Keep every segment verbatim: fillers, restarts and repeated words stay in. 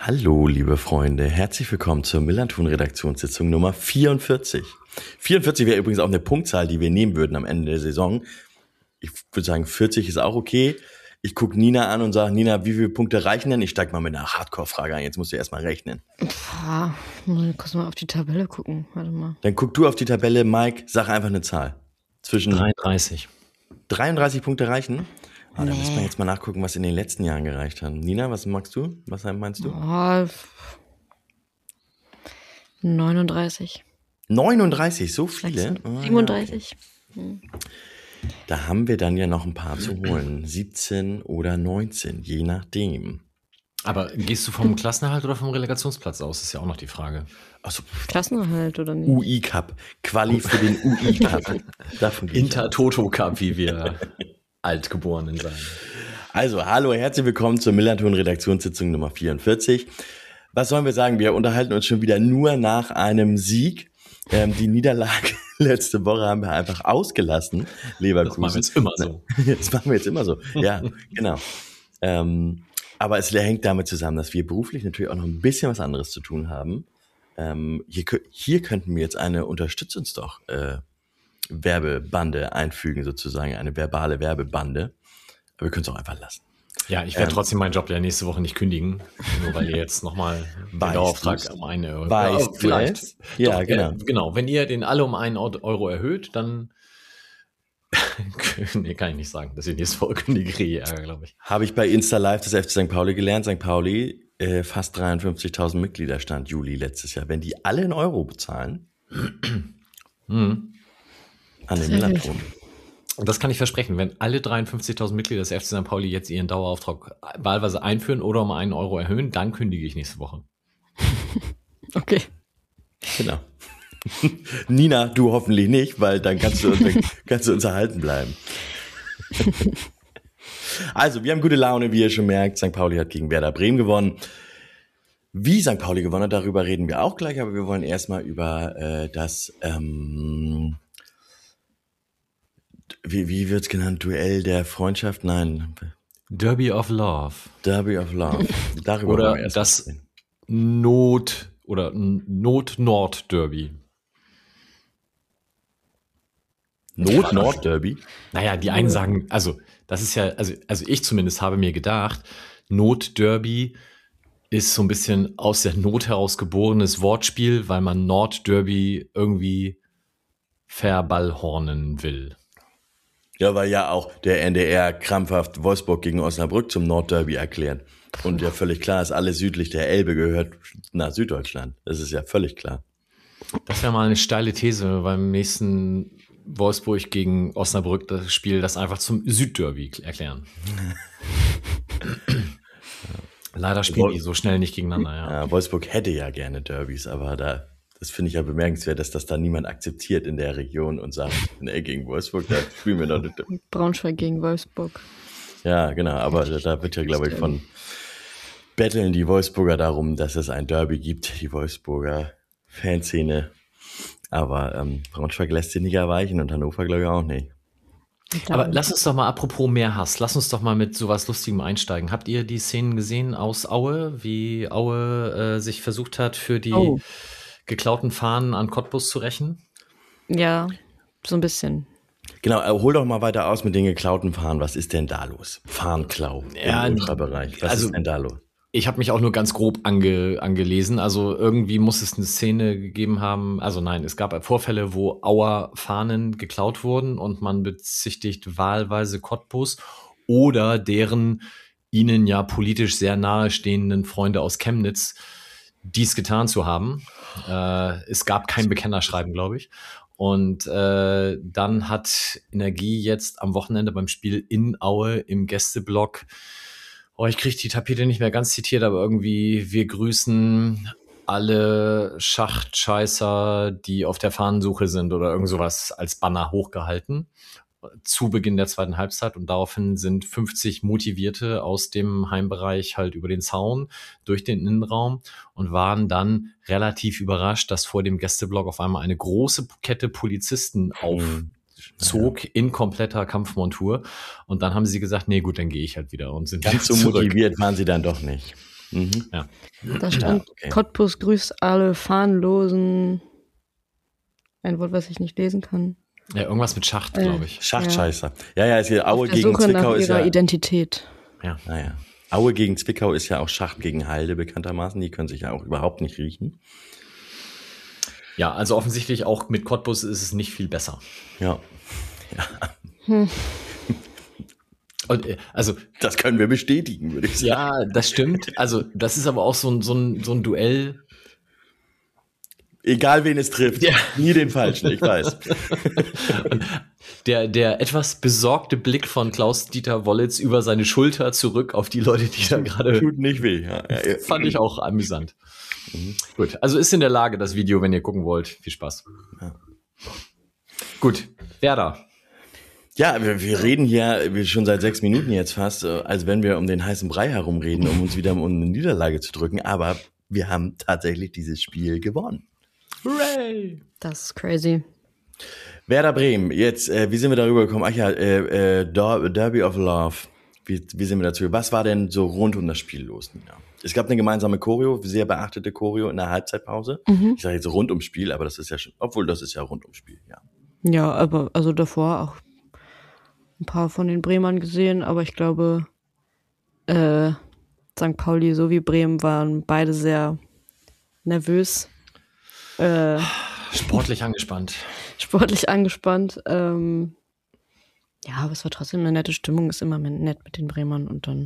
Hallo, liebe Freunde, herzlich willkommen zur Millanton-Redaktionssitzung Nummer vierundvierzig. vierundvierzig wäre übrigens auch eine Punktzahl, die wir nehmen würden am Ende der Saison. Ich würde sagen, vierzig ist auch okay. Ich gucke Nina an und sage, Nina, wie viele Punkte reichen denn? Ich steige mal mit einer Hardcore-Frage ein. Jetzt musst du erst mal rechnen. Boah, muss kurz mal auf die Tabelle gucken. Warte mal. Dann guck du auf die Tabelle. Mike, sag einfach eine Zahl. Zwischen dreiunddreißig. dreiunddreißig Punkte reichen? Oh, Nee. dann müssen wir jetzt mal nachgucken, was in den letzten Jahren gereicht hat. Nina, was magst du? Was meinst du? Oh, neununddreißig. neununddreißig, so viele? Oh, ja. siebenunddreißig. Da haben wir dann ja noch ein paar zu holen. siebzehn oder neunzehn, je nachdem. Aber gehst du vom Klassenerhalt oder vom Relegationsplatz aus, ist ja auch noch die Frage. Also Klassenerhalt oder nicht? U I Cup, Quali für den U I Cup. Davon gehe ich aus. Inter-Toto Cup, wie wir Altgeborenen sagen. Also, hallo, herzlich willkommen zur Millanton-Redaktionssitzung Nummer vierundvierzig. Was sollen wir sagen? Wir unterhalten uns schon wieder nur nach einem Sieg. Ähm, die Niederlage letzte Woche haben wir einfach ausgelassen, Leverkusen. Das machen wir jetzt immer so. Das machen wir jetzt immer so, ja, genau. Ähm, aber es hängt damit zusammen, dass wir beruflich natürlich auch noch ein bisschen was anderes zu tun haben. Ähm, hier, hier könnten wir jetzt eine Unterstütz uns doch äh, Werbebande einfügen, sozusagen, eine verbale Werbebande. Aber wir können es auch einfach lassen. Ja, ich werde Ähm, trotzdem meinen Job ja nächste Woche nicht kündigen, nur weil ihr jetzt nochmal den Weißt Dauerauftrag du's? um einen Euro. Weißt Ja, vielleicht. du es? Ja, Doch, genau. Äh, genau, wenn ihr den alle um einen Euro erhöht, dann nee, kann ich nicht sagen, dass ich nächste Woche kündige, kriege ich Ärger, glaube ich. Habe ich bei Insta Live des F C Sankt Pauli gelernt. Sankt Pauli, äh, fast dreiundfünfzigtausend Mitglieder stand Juli letztes Jahr. Wenn die alle in Euro bezahlen, Mhm. an den Sehr gut. Millanton. Und das kann ich versprechen, wenn alle dreiundfünfzigtausend Mitglieder des F C Sankt Pauli jetzt ihren Dauerauftrag wahlweise einführen oder um einen Euro erhöhen, dann kündige ich nächste Woche. Okay. Genau. Nina, du hoffentlich nicht, weil dann kannst du uns, dann kannst du uns erhalten bleiben. Also, wir haben gute Laune, wie ihr schon merkt. Sankt Pauli hat gegen Werder Bremen gewonnen. Wie Sankt Pauli gewonnen hat, darüber reden wir auch gleich, aber wir wollen erstmal über äh, das, ähm, wie, wie wird's genannt, Duell der Freundschaft? Nein, Derby of Love. Derby of Love. Darüber wollen Oder wir erst das reden. Not- oder Not-Nord-Derby. Not-Nord-Derby? Naja, die einen sagen, also das ist ja, also, also ich zumindest habe mir gedacht, Not-Derby ist so ein bisschen aus der Not heraus geborenes Wortspiel, weil man Nord-Derby irgendwie verballhornen will. Ja, weil ja auch der N D R krampfhaft Wolfsburg gegen Osnabrück zum Nordderby erklärt. Und ja völlig klar ist, alles südlich der Elbe gehört nach Süddeutschland. Das ist ja völlig klar. Das wäre mal eine steile These beim nächsten Wolfsburg gegen Osnabrück, das Spiel, das einfach zum Südderby erklären. Leider spielen die so schnell nicht gegeneinander, ja. Ja, Wolfsburg hätte ja gerne Derbys, aber da, das finde ich ja bemerkenswert, dass das da niemand akzeptiert in der Region und sagt, nee, gegen Wolfsburg, da spielen wir doch nicht. Braunschweig gegen Wolfsburg. Ja, genau, aber da, da wird ja, glaube ich, von betteln die Wolfsburger darum, dass es ein Derby gibt, die Wolfsburger Fanszene. Aber ähm, Braunschweig lässt sich nicht erweichen und Hannover, glaube ich, auch nicht. Aber lass uns doch mal, apropos mehr Hass, lass uns doch mal mit sowas Lustigem einsteigen. Habt ihr die Szenen gesehen aus Aue, wie Aue äh, sich versucht hat, für die Oh. geklauten Fahnen an Cottbus zu rächen? Ja, so ein bisschen. Genau, äh, hol doch mal weiter aus mit den geklauten Fahnen. Was ist denn da los? Fahnenklau Ja, im Ultrabereich. Was also- ist denn da los? Ich habe mich auch nur ganz grob ange, angelesen. Also irgendwie muss es eine Szene gegeben haben. Also nein, es gab Vorfälle, wo Auer Fahnen geklaut wurden und man bezichtigt wahlweise Cottbus oder deren ihnen ja politisch sehr nahestehenden Freunde aus Chemnitz dies getan zu haben. Äh, es gab kein Bekennerschreiben, glaube ich. Und äh, dann hat Energie jetzt am Wochenende beim Spiel in Aue im Gästeblock, oh, ich kriege die Tapete nicht mehr ganz zitiert, aber irgendwie, wir grüßen alle Schachtscheißer, die auf der Fahnensuche sind oder irgend sowas als Banner hochgehalten zu Beginn der zweiten Halbzeit und daraufhin sind fünfzig Motivierte aus dem Heimbereich halt über den Zaun durch den Innenraum und waren dann relativ überrascht, dass vor dem Gästeblock auf einmal eine große Kette Polizisten aufzog in kompletter Kampfmontur und dann haben sie gesagt, nee gut, dann gehe ich halt wieder und sind Ganz so zurück. motiviert waren sie dann doch nicht. Mhm. Ja. Da stand, Ja, okay. Cottbus grüßt alle Fahnenlosen. Ein Wort, was ich nicht lesen kann. Ja, irgendwas mit Schacht, Äh, glaube ich. Schachtscheißer. Ja, ja, ist hier Auf Aue der gegen Suche nach Zwickau ist ihrer ja. Identität. Ja. Naja. Aue gegen Zwickau ist ja auch Schacht gegen Halde bekanntermaßen. Die können sich ja auch überhaupt nicht riechen. Ja, also offensichtlich auch mit Cottbus ist es nicht viel besser. Ja. Und, äh, also, Das können wir bestätigen, würde ich sagen. ja, das stimmt. Also, das ist aber auch so ein, so ein, so ein Duell. Egal wen es trifft, Ja. nie den Falschen, ich weiß. Der, der etwas besorgte Blick von Klaus-Dieter Wollitz über seine Schulter zurück auf die Leute, die da gerade, Tut nicht weh. Ja, ja, ja. fand ich auch amüsant. Gut, also ist in der Lage, das Video, wenn ihr gucken wollt. Viel Spaß. Ja. Gut, Werder. Ja, wir, wir reden hier wir schon seit sechs Minuten jetzt fast, äh, als wenn wir um den heißen Brei herumreden, um uns wieder um eine Niederlage zu drücken. Aber wir haben tatsächlich dieses Spiel gewonnen. Hooray! Das ist crazy. Werder Bremen, jetzt, äh, wie sind wir darüber gekommen? Ach ja, äh, äh, Der- Derby of Love. Wie, wie sind wir dazu? Was war denn so rund um das Spiel los, Nina? Es gab eine gemeinsame Choreo, sehr beachtete Choreo in der Halbzeitpause. Mhm. Ich sage jetzt rund ums Spiel, aber das ist ja schon, obwohl das ist ja rund ums Spiel, ja. Ja, aber also davor auch ein paar von den Bremern gesehen, aber ich glaube, äh, Sankt Pauli sowie Bremen waren beide sehr nervös, äh, Sportlich angespannt. sportlich angespannt. Ähm, ja, aber es war trotzdem eine nette Stimmung, ist immer nett mit den Bremern und dann,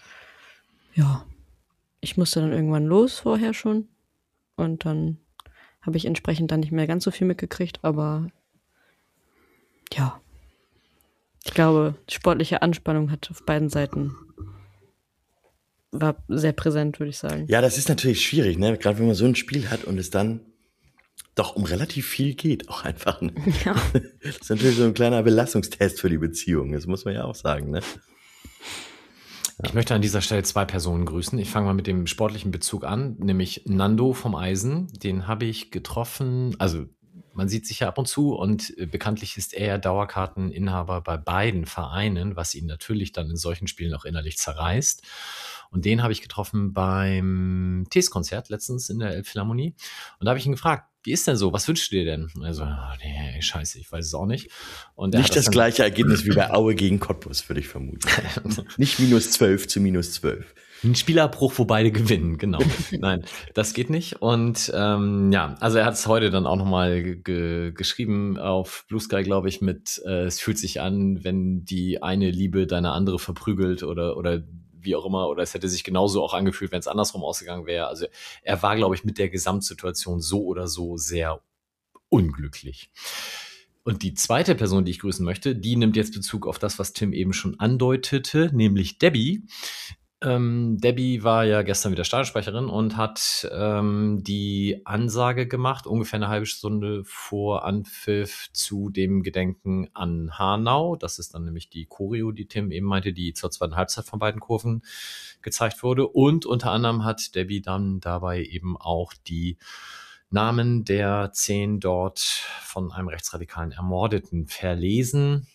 ja, ich musste dann irgendwann los vorher schon und dann habe ich entsprechend dann nicht mehr ganz so viel mitgekriegt, aber ja, ich glaube, die sportliche Anspannung hat auf beiden Seiten war sehr präsent, würde ich sagen. Ja, das ist natürlich schwierig, ne? Gerade wenn man so ein Spiel hat und es dann doch um relativ viel geht, auch einfach. Ne? Ja. Das ist natürlich so ein kleiner Belastungstest für die Beziehung, das muss man ja auch sagen, ne? Ich möchte an dieser Stelle zwei Personen grüßen. Ich fange mal mit dem sportlichen Bezug an, nämlich Nando vom Eisen. Den habe ich getroffen, also man sieht sich ja ab und zu und äh, bekanntlich ist er Dauerkarteninhaber bei beiden Vereinen, was ihn natürlich dann in solchen Spielen auch innerlich zerreißt. Und den habe ich getroffen beim Tees-Konzert letztens in der Elbphilharmonie. Und da habe ich ihn gefragt, wie ist denn so? Was wünschst du dir denn? Also, oh, nee, scheiße, ich weiß es auch nicht. Und der Nicht hat das dann- gleiche Ergebnis wie bei Aue gegen Cottbus, würde ich vermuten. Nicht minus zwölf zu minus zwölf. Ein Spielabbruch, wo beide gewinnen, genau. Nein, das geht nicht. Und ähm, ja, also er hat es heute dann auch nochmal ge geschrieben auf Blue Sky, glaube ich, mit äh, es fühlt sich an, wenn die eine Liebe deine andere verprügelt oder oder wie auch immer, oder es hätte sich genauso auch angefühlt, wenn es andersrum ausgegangen wäre. Also er war, glaube ich, mit der Gesamtsituation so oder so sehr unglücklich. Und die zweite Person, die ich grüßen möchte, die nimmt jetzt Bezug auf das, was Tim eben schon andeutete, nämlich Debbie. Ähm, Debbie war ja gestern wieder Stadionsprecherin und hat ähm, die Ansage gemacht, ungefähr eine halbe Stunde vor Anpfiff zu dem Gedenken an Hanau. Das ist dann nämlich die Choreo, die Tim eben meinte, die zur zweiten Halbzeit von beiden Kurven gezeigt wurde. Und unter anderem hat Debbie dann dabei eben auch die Namen der zehn dort von einem Rechtsradikalen Ermordeten verlesen.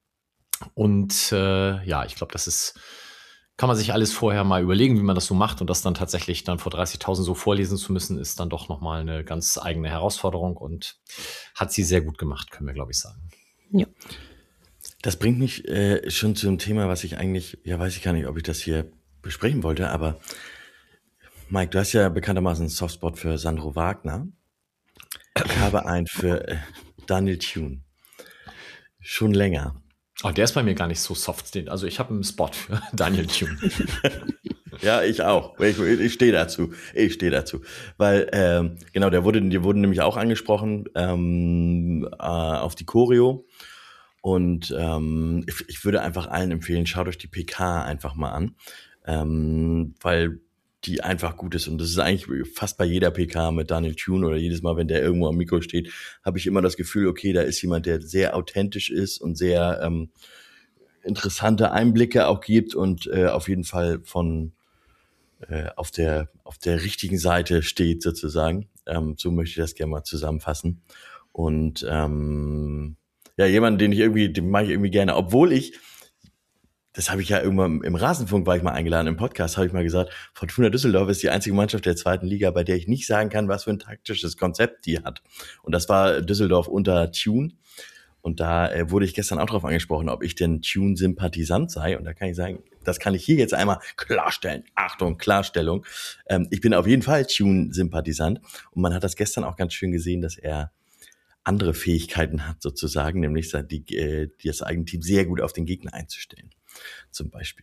Und äh, ja, ich glaube, das ist kann man sich alles vorher mal überlegen, wie man das so macht und das dann tatsächlich dann vor dreißigtausend so vorlesen zu müssen, ist dann doch nochmal eine ganz eigene Herausforderung und hat sie sehr gut gemacht, können wir, glaube ich, sagen. Ja. Das bringt mich äh, schon zu einem Thema, was ich eigentlich, ja, weiß ich gar nicht, ob ich das hier besprechen wollte, aber Mike, du hast ja bekanntermaßen einen Softspot für Sandro Wagner. Ich habe einen für äh, Daniel Thune. Schon länger. Oh, der ist bei mir gar nicht so soft. Also ich habe einen Spot für Daniel Thune. Ja, ich auch. Ich, ich stehe dazu. Ich stehe dazu. Weil, ähm, genau, der wurde, die wurden nämlich auch angesprochen ähm, äh, auf die Choreo. Und ähm, ich, ich würde einfach allen empfehlen, schaut euch die P K einfach mal an. Ähm, weil die einfach gut ist. Und das ist eigentlich fast bei jeder P K mit Daniel Thune oder jedes Mal, wenn der irgendwo am Mikro steht, habe ich immer das Gefühl, okay, da ist jemand, der sehr authentisch ist und sehr ähm, interessante Einblicke auch gibt und äh, auf jeden Fall von äh, auf der auf der richtigen Seite steht sozusagen. Ähm, so möchte ich das gerne mal zusammenfassen. Und ähm, ja, jemanden, den ich irgendwie, den mache ich irgendwie gerne, obwohl ich das habe ich ja irgendwann im Rasenfunk, war ich mal eingeladen, im Podcast habe ich mal gesagt, Fortuna Düsseldorf ist die einzige Mannschaft der zweiten Liga, bei der ich nicht sagen kann, was für ein taktisches Konzept die hat. Und das war Düsseldorf unter Tune. Und da äh, wurde ich gestern auch darauf angesprochen, ob ich denn Tune-Sympathisant sei. Und da kann ich sagen, das kann ich hier jetzt einmal klarstellen. Achtung, Klarstellung. Ähm, ich bin auf jeden Fall Tune-Sympathisant. Und man hat das gestern auch ganz schön gesehen, dass er andere Fähigkeiten hat sozusagen, nämlich die, äh, das eigene Team sehr gut auf den Gegner einzustellen. Zum Beispiel.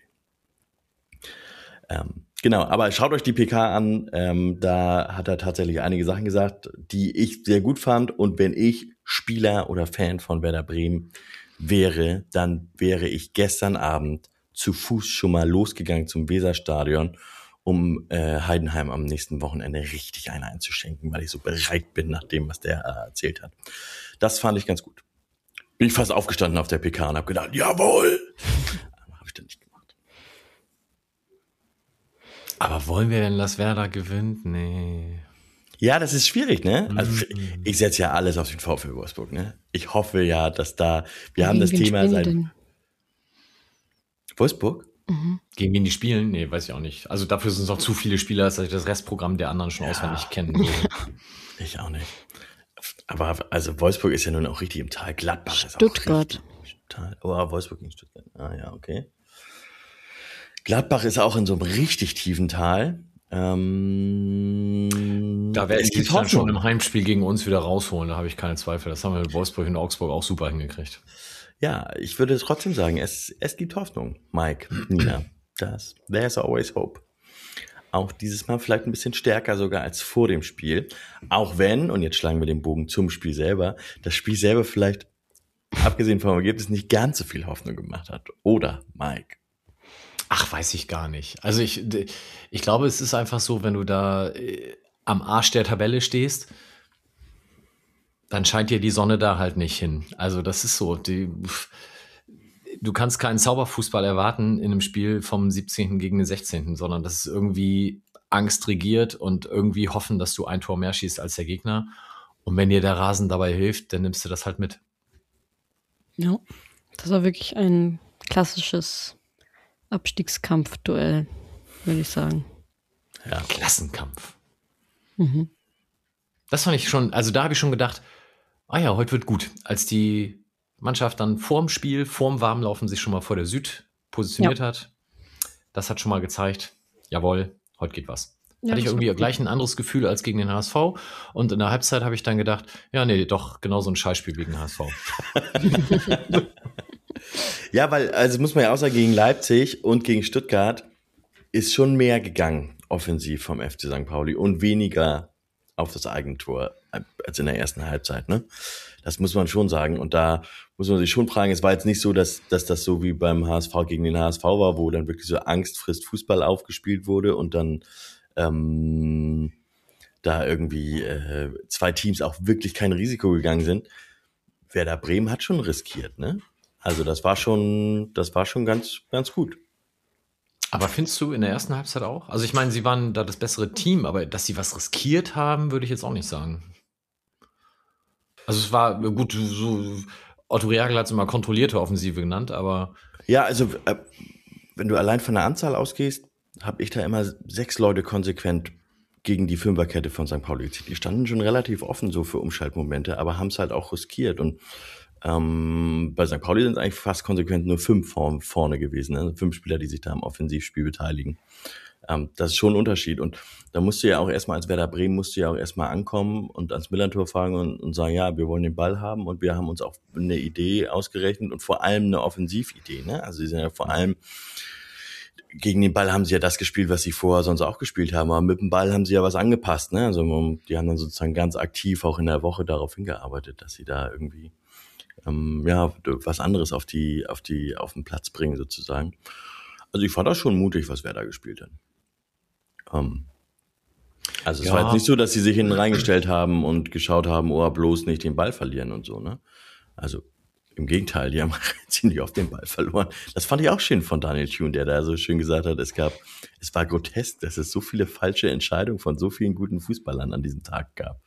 Ähm, genau, aber schaut euch die P K an. Ähm, da hat er tatsächlich einige Sachen gesagt, die ich sehr gut fand. Und wenn ich Spieler oder Fan von Werder Bremen wäre, dann wäre ich gestern Abend zu Fuß schon mal losgegangen zum Weserstadion, um äh, Heidenheim am nächsten Wochenende richtig eine einzuschenken, weil ich so bereit bin nach dem, was der äh, erzählt hat. Das fand ich ganz gut. Bin ich fast aufgestanden auf der P K und habe gedacht, jawohl! Aber habe ich dann nicht gemacht. Aber wollen wir denn, dass Werder gewinnt? Nee. Ja, das ist schwierig, ne? Also ich setze ja alles auf den VfL Wolfsburg, ne? Ich hoffe ja, dass da, wir Ja, haben das gegen wen Thema spielen die seit denn? Wolfsburg? Mhm. Gegen wen die spielen? Nee, weiß ich auch nicht. Also dafür sind es noch zu viele Spieler, dass ich das Restprogramm der anderen schon Ja. auswendig kennen würde. Ich auch nicht. Aber also Wolfsburg ist ja nun auch richtig im Tal. Gladbach ist Stuttgart. auch richtig im Tal. Oh, Wolfsburg gegen Stuttgart. Ah ja, okay. Gladbach ist auch in so einem richtig tiefen Tal. Ähm, Da werden es die gibt sich dann schon Hoffnung. im Heimspiel gegen uns wieder rausholen, da habe ich keine Zweifel. Das haben wir mit Wolfsburg und Augsburg auch super hingekriegt. Ja, ich würde trotzdem sagen, es, es gibt Hoffnung, Mike, Nina. Das, there's always hope. Auch dieses Mal vielleicht ein bisschen stärker sogar als vor dem Spiel. Auch wenn, und jetzt schlagen wir den Bogen zum Spiel selber, das Spiel selber vielleicht, abgesehen vom Ergebnis, nicht ganz so viel Hoffnung gemacht hat. Oder, Mike? Ach, weiß ich gar nicht. Also ich, ich glaube, es ist einfach so, wenn du da äh, am Arsch der Tabelle stehst, dann scheint dir die Sonne da halt nicht hin. Also das ist so, die, du kannst keinen Zauberfußball erwarten in einem Spiel vom siebzehnten gegen den sechzehnten, sondern das ist irgendwie Angst regiert und irgendwie hoffen, dass du ein Tor mehr schießt als der Gegner. Und wenn dir der Rasen dabei hilft, dann nimmst du das halt mit. Ja, das war wirklich ein klassisches Abstiegskampfduell, würde ich sagen. Ja. Klassenkampf. Mhm. Das fand ich schon, also da habe ich schon gedacht, ah ja, heute wird gut. Als die Mannschaft dann vorm Spiel, vorm Warmlaufen sich schon mal vor der Süd positioniert hat, das hat schon mal gezeigt, jawohl, heute geht was. Ja, Hatte ich das war irgendwie gut. gleich ein anderes Gefühl als gegen den H S V. Und in der Halbzeit habe ich dann gedacht, ja, nee, doch, genau so ein Scheißspiel gegen den H S V. Ja, weil, also muss man ja auch sagen, gegen Leipzig und gegen Stuttgart ist schon mehr gegangen, offensiv vom F C Sankt Pauli und weniger auf das Eigentor als in der ersten Halbzeit, ne? Das muss man schon sagen. Und da muss man sich schon fragen, es war jetzt nicht so, dass, dass das so wie beim H S V gegen den H S V war, wo dann wirklich so Angst frisst Fußball aufgespielt wurde und dann ähm, da irgendwie äh, zwei Teams auch wirklich kein Risiko gegangen sind. Werder Bremen hat schon riskiert, ne? Also das war schon, das war schon ganz, ganz gut. Aber findest du in der ersten Halbzeit auch? Also ich meine, sie waren da das bessere Team, aber dass sie was riskiert haben, würde ich jetzt auch nicht sagen. Also es war gut, so Otto Reagel hat es immer kontrollierte Offensive genannt, aber Ja, also äh, wenn du allein von der Anzahl ausgehst, habe ich da immer sechs Leute konsequent gegen die Fünferkette von Sankt Pauli gezählt. Die standen schon relativ offen so für Umschaltmomente, aber haben es halt auch riskiert. Und ähm, bei Sankt Pauli sind es eigentlich fast konsequent nur fünf vor, vorne gewesen, ne? Fünf Spieler, die sich da am Offensivspiel beteiligen. Ähm, das ist schon ein Unterschied. Und da musst du ja auch erstmal als Werder Bremen musst du ja auch erstmal ankommen und ans Millantor fahren und, und sagen, ja, wir wollen den Ball haben und wir haben uns auch eine Idee ausgerechnet und vor allem eine Offensividee, ne? Also sie sind ja vor allem gegen den Ball haben sie ja das gespielt, was sie vorher sonst auch gespielt haben, aber mit dem Ball haben sie ja was angepasst, ne? Also die haben dann sozusagen ganz aktiv auch in der Woche darauf hingearbeitet, dass sie da irgendwie ähm, ja was anderes auf die auf die auf den Platz bringen sozusagen. Also ich fand das schon mutig, was Werder gespielt hat. Ähm, also es Ja. war jetzt nicht so, dass sie sich hinten reingestellt haben und geschaut haben, oh, bloß nicht den Ball verlieren und so, ne? Also im Gegenteil, die haben ziemlich oft den Ball verloren. Das fand ich auch schön von Daniel Thune, der da so schön gesagt hat, es gab, es war grotesk, dass es so viele falsche Entscheidungen von so vielen guten Fußballern an diesem Tag gab.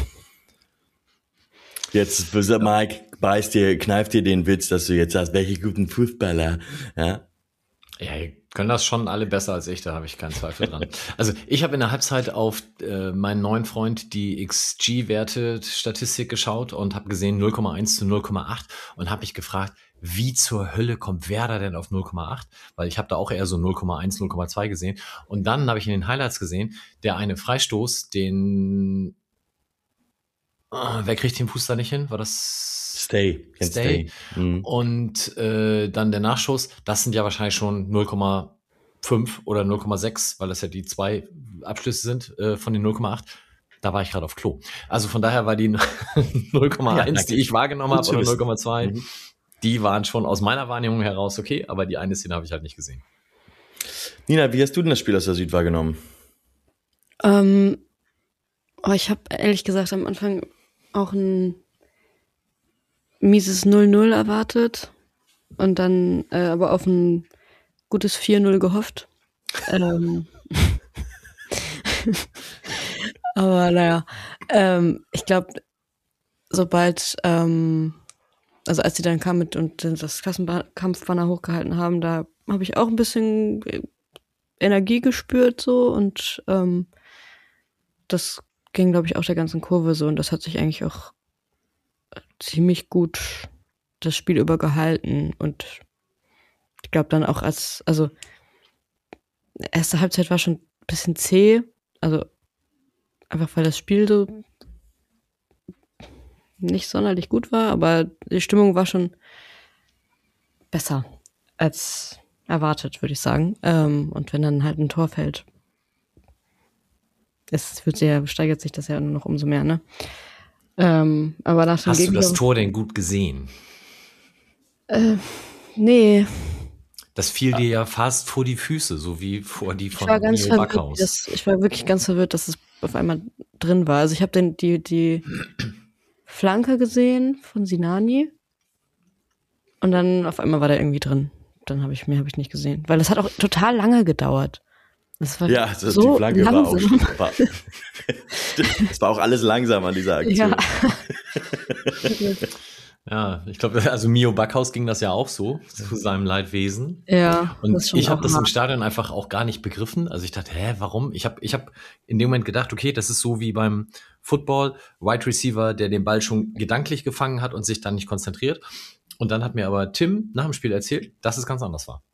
Jetzt, Mike, beißt dir, kneift dir den Witz, dass du jetzt sagst, welche guten Fußballer, ja? Ja, ihr können das schon alle besser als ich, da habe ich keinen Zweifel dran. Also ich habe in der Halbzeit auf äh, meinen neuen Freund die X G-Werte-Statistik geschaut und habe gesehen null Komma eins zu null Komma acht und habe mich gefragt, wie zur Hölle kommt Werder denn auf null Komma acht? Weil ich habe da auch eher so null Komma eins, null Komma zwei gesehen. Und dann habe ich in den Highlights gesehen, der eine Freistoß, den Ah, wer kriegt den Fuß da nicht hin? War das Stay. Stay. Stay? Mhm. Und äh, dann der Nachschuss, das sind ja wahrscheinlich schon null Komma fünf oder null Komma sechs, weil das ja die zwei Abschlüsse sind äh, von den null Komma acht. Da war ich gerade auf Klo. Also von daher war die null Komma eins, Ja, die ich wahrgenommen habe, oder null Komma zwei, Mhm. die waren schon aus meiner Wahrnehmung heraus okay, aber die eine Szene habe ich halt nicht gesehen. Nina, wie hast du denn das Spiel aus der Süd wahrgenommen? Ähm, oh, ich habe ehrlich gesagt am Anfang auch ein mieses null null erwartet und dann äh, aber auf ein gutes vier null gehofft. ähm. Aber naja, ähm, ich glaube, sobald, ähm, also als sie dann kam mit und das Klassenkampfbanner hochgehalten haben, da habe ich auch ein bisschen Energie gespürt so und ähm, das ging, glaube ich, auch der ganzen Kurve so und das hat sich eigentlich auch ziemlich gut das Spiel über gehalten und ich glaube dann auch als, also erste Halbzeit war schon ein bisschen zäh, also einfach weil das Spiel so nicht sonderlich gut war, aber die Stimmung war schon besser als erwartet, würde ich sagen. Ähm, und wenn dann halt ein Tor fällt, es wird sehr, steigert sich das ja nur noch umso mehr, ne? Ähm, aber nach dem Hast du Gegentor, das Tor denn gut gesehen? Äh, nee. Das fiel dir ja fast vor die Füße, so wie vor die Ich von war ganz Neo verwirrt, Backhaus. das, ich war wirklich ganz verwirrt, dass es auf einmal drin war. Also ich habe den die die Flanke gesehen von Sinani und dann auf einmal war der irgendwie drin. Dann habe ich mehr habe ich nicht gesehen, weil das hat auch total lange gedauert. Das war Ja, das, so die Flanke langsam. war auch war, es war auch alles langsam an dieser Aktion. Ja. Ja, ich glaube, also Mio Backhaus ging das ja auch so, zu seinem Leidwesen. Ja, Und das ist schon ich habe auch das im hart. Stadion einfach auch gar nicht begriffen. Also ich dachte, hä, warum? Ich habe ich hab in dem Moment gedacht, okay, das ist so wie beim Football, Wide Receiver, der den Ball schon gedanklich gefangen hat und sich dann nicht konzentriert. Und dann hat mir aber Tim nach dem Spiel erzählt, dass es ganz anders war.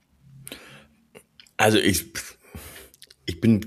Also ich, ich bin,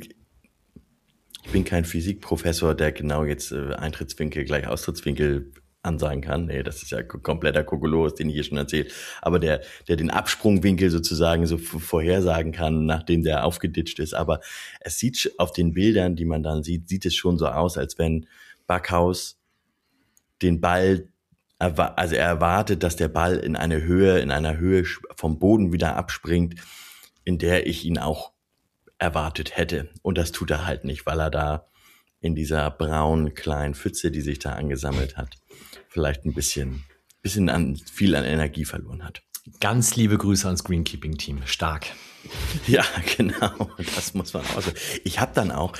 ich bin kein Physikprofessor, der genau jetzt äh, Eintrittswinkel gleich Austrittswinkel ansagen kann. Nee, das ist ja kompletter Kokolores, den ich hier schon erzählt. Aber der, der den Absprungwinkel sozusagen so vorhersagen kann, nachdem der aufgeditscht ist. Aber es sieht auf den Bildern, die man dann sieht, sieht es schon so aus, als wenn Backhaus den Ball, also er erwartet, dass der Ball in eine Höhe, in einer Höhe vom Boden wieder abspringt, in der ich ihn auch erwartet hätte. Und das tut er halt nicht, weil er da in dieser braunen kleinen Pfütze, die sich da angesammelt hat, vielleicht ein bisschen, bisschen an, viel an Energie verloren hat. Ganz liebe Grüße ans Greenkeeping-Team. Stark. Ja, genau. Das muss man auch so. Ich habe dann auch,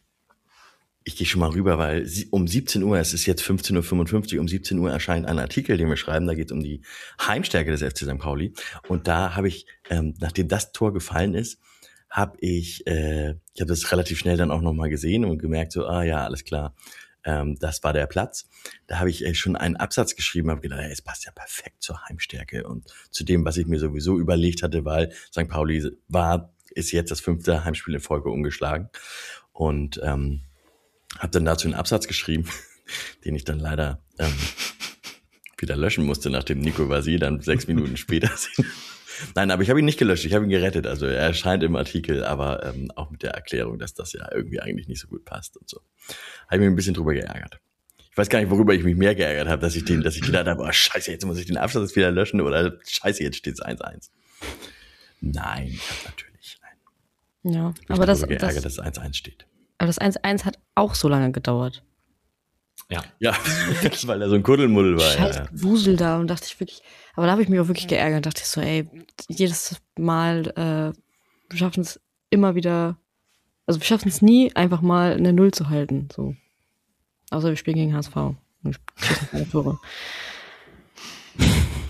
ich gehe schon mal rüber, weil um siebzehn Uhr, es ist jetzt fünfzehn Uhr fünfundfünfzig, um siebzehn Uhr erscheint ein Artikel, den wir schreiben, da geht es um die Heimstärke des F C Sankt Pauli. Und da habe ich, ähm, nachdem das Tor gefallen ist, habe ich, äh, ich habe das relativ schnell dann auch nochmal gesehen und gemerkt, so, ah ja, alles klar, ähm, das war der Platz. Da habe ich äh, schon einen Absatz geschrieben, habe gedacht, ey, es passt ja perfekt zur Heimstärke und zu dem, was ich mir sowieso überlegt hatte, weil Sankt Pauli war, ist jetzt das fünfte Heimspiel in Folge umgeschlagen. Und ähm, habe dann dazu einen Absatz geschrieben, den ich dann leider ähm, wieder löschen musste, nachdem Nico Vasi dann sechs Minuten später sind. Nein, aber ich habe ihn nicht gelöscht, ich habe ihn gerettet. Also er erscheint im Artikel, aber ähm, auch mit der Erklärung, dass das ja irgendwie eigentlich nicht so gut passt und so. Habe ich mich ein bisschen drüber geärgert. Ich weiß gar nicht, worüber ich mich mehr geärgert habe, dass ich den, dass ich gedacht habe, oh scheiße, jetzt muss ich den Abschluss jetzt wieder löschen oder scheiße, jetzt steht es eins eins. Nein, ich habe natürlich nein. Ja, Ich aber bin das, darüber geärgert, das, dass es eins eins steht. aber das eins eins hat auch so lange gedauert. Ja. Ja, weil er so ein Kuddelmuddel war. Scheiß Ja, ja. Wusel da und dachte ich wirklich, aber da habe ich mich auch wirklich geärgert, dachte ich so, ey, jedes Mal, äh, wir schaffen es immer wieder, also wir schaffen es nie, einfach mal eine Null zu halten, so. Außer wir spielen gegen H S V und schießen keine Tore.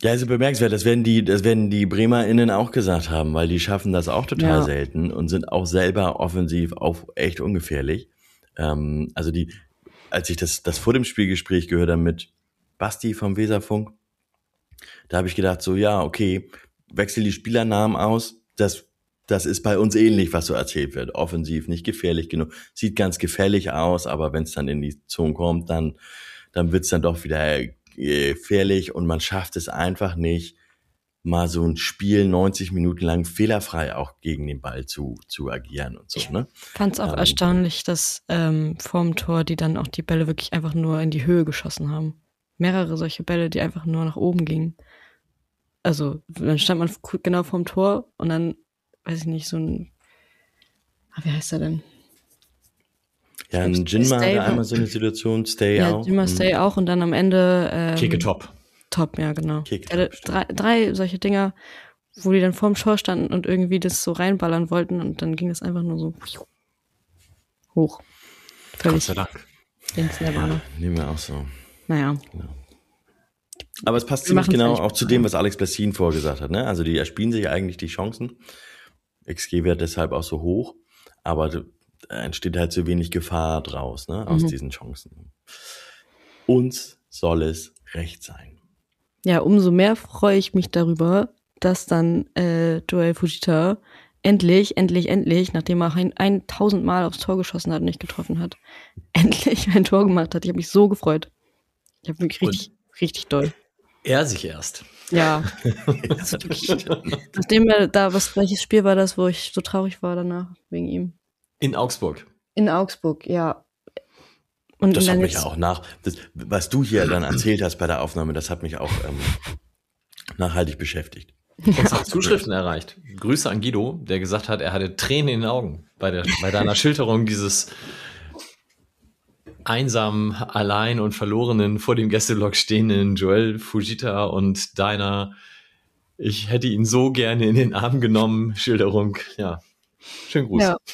Ja, also bemerkenswert, das werden die, das werden die BremerInnen auch gesagt haben, weil die schaffen das auch total Ja. selten und sind auch selber offensiv auch echt ungefährlich. Ähm, also die, als ich das, das vor dem Spielgespräch gehört habe mit Basti vom Weserfunk, da habe ich gedacht so, ja, okay, wechsel die Spielernamen aus, das, das ist bei uns ähnlich, was so erzählt wird. Offensiv, nicht gefährlich genug, sieht ganz gefährlich aus, aber wenn es dann in die Zone kommt, dann, dann wird's dann doch wieder gefährlich und man schafft es einfach nicht, mal so ein Spiel neunzig Minuten lang fehlerfrei auch gegen den Ball zu, zu agieren und so, ne? Fand es auch Ähm, erstaunlich, dass ähm, vorm Tor die dann auch die Bälle wirklich einfach nur in die Höhe geschossen haben. Mehrere solche Bälle, die einfach nur nach oben gingen. Also, dann stand man f- genau vorm Tor und dann, weiß ich nicht, so ein, ah, wie heißt er denn? Ja, ein Jinma Stay- hatte einmal so eine Situation, Stay Ja, auch. Jimmer Mhm. Stay auch und dann am Ende ähm, Kicke top. Top, ja, genau. Kick Er hatte Top, stimmt. drei, drei solche Dinger, wo die dann vorm Tor standen und irgendwie das so reinballern wollten und dann ging es einfach nur so hoch. Gott Völlig sei Dank. links in der Bahn. Nehmen wir auch so. Naja, Aber es passt Wir ziemlich machen's genau eigentlich auch zu besser. dem, was Alex Blessin vorgesagt hat, ne? Also die erspielen sich eigentlich die Chancen. X G-Wert deshalb auch so hoch, aber da entsteht halt so wenig Gefahr draus, ne? Aus Mhm. diesen Chancen. Uns soll es recht sein. ja, umso mehr freue ich mich darüber, dass dann äh, Joel Fujita endlich, endlich, endlich, nachdem er ein, ein tausendmal aufs Tor geschossen hat und nicht getroffen hat, endlich ein Tor gemacht hat. Ich habe mich so gefreut. Ich habe wirklich richtig, richtig doll. Er sich erst. Ja, das ist wirklich, nachdem er da, was, welches Spiel war das, wo ich so traurig war danach, wegen ihm? In Augsburg. In Augsburg, ja. Und Das dann hat mich jetzt- auch nach, das, was du hier dann erzählt hast bei der Aufnahme, das hat mich auch ähm, nachhaltig beschäftigt. Uns haben Zuschriften erreicht. Grüße an Guido, der gesagt hat, er hatte Tränen in den Augen bei, der, bei deiner Schilderung dieses einsam, allein und verlorenen, vor dem Gästeblock stehenden Joel Fujita und deiner ich hätte ihn so gerne in den Arm genommen Schilderung. Ja, schönen Gruß. Ja.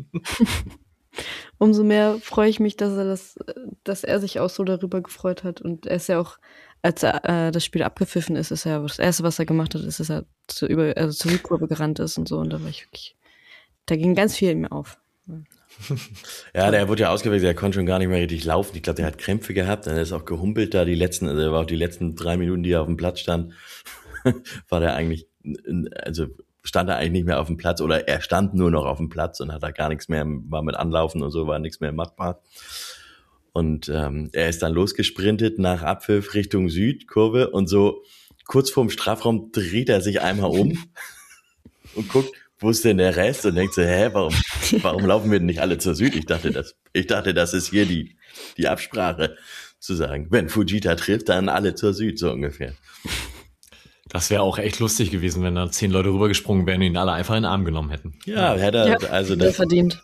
Umso mehr freue ich mich, dass er das, dass er sich auch so darüber gefreut hat. Und er ist ja auch, als er, äh, das Spiel abgepfiffen ist, ist ja das Erste, was er gemacht hat, ist, dass er zur, über, also zur Südkurve gerannt ist und so. Und da war ich wirklich, da ging ganz viel in mir auf. Ja, der wurde ja ausgewechselt, der konnte schon gar nicht mehr richtig laufen. Ich glaube, der hat Krämpfe gehabt, dann ist auch gehumpelt da die letzten, also er war auch die letzten drei Minuten, die er auf dem Platz stand, war der eigentlich, also stand er eigentlich nicht mehr auf dem Platz oder er stand nur noch auf dem Platz und hat da gar nichts mehr, war mit Anlaufen und so, war nichts mehr machbar. Und ähm, er ist dann losgesprintet nach Abpfiff Richtung Südkurve und so kurz vorm Strafraum dreht er sich einmal um und guckt, wo ist denn der Rest? Und denkt so, hä, warum, warum laufen wir denn nicht alle zur Süd? Ich dachte, das, ich dachte, das ist hier die, die Absprache, zu sagen, wenn Fujita trifft, dann alle zur Süd, so ungefähr. Das wäre auch echt lustig gewesen, wenn da zehn Leute rübergesprungen wären und ihn alle einfach in den Arm genommen hätten. Ja, hätte er, Ja, also sehr das, verdient.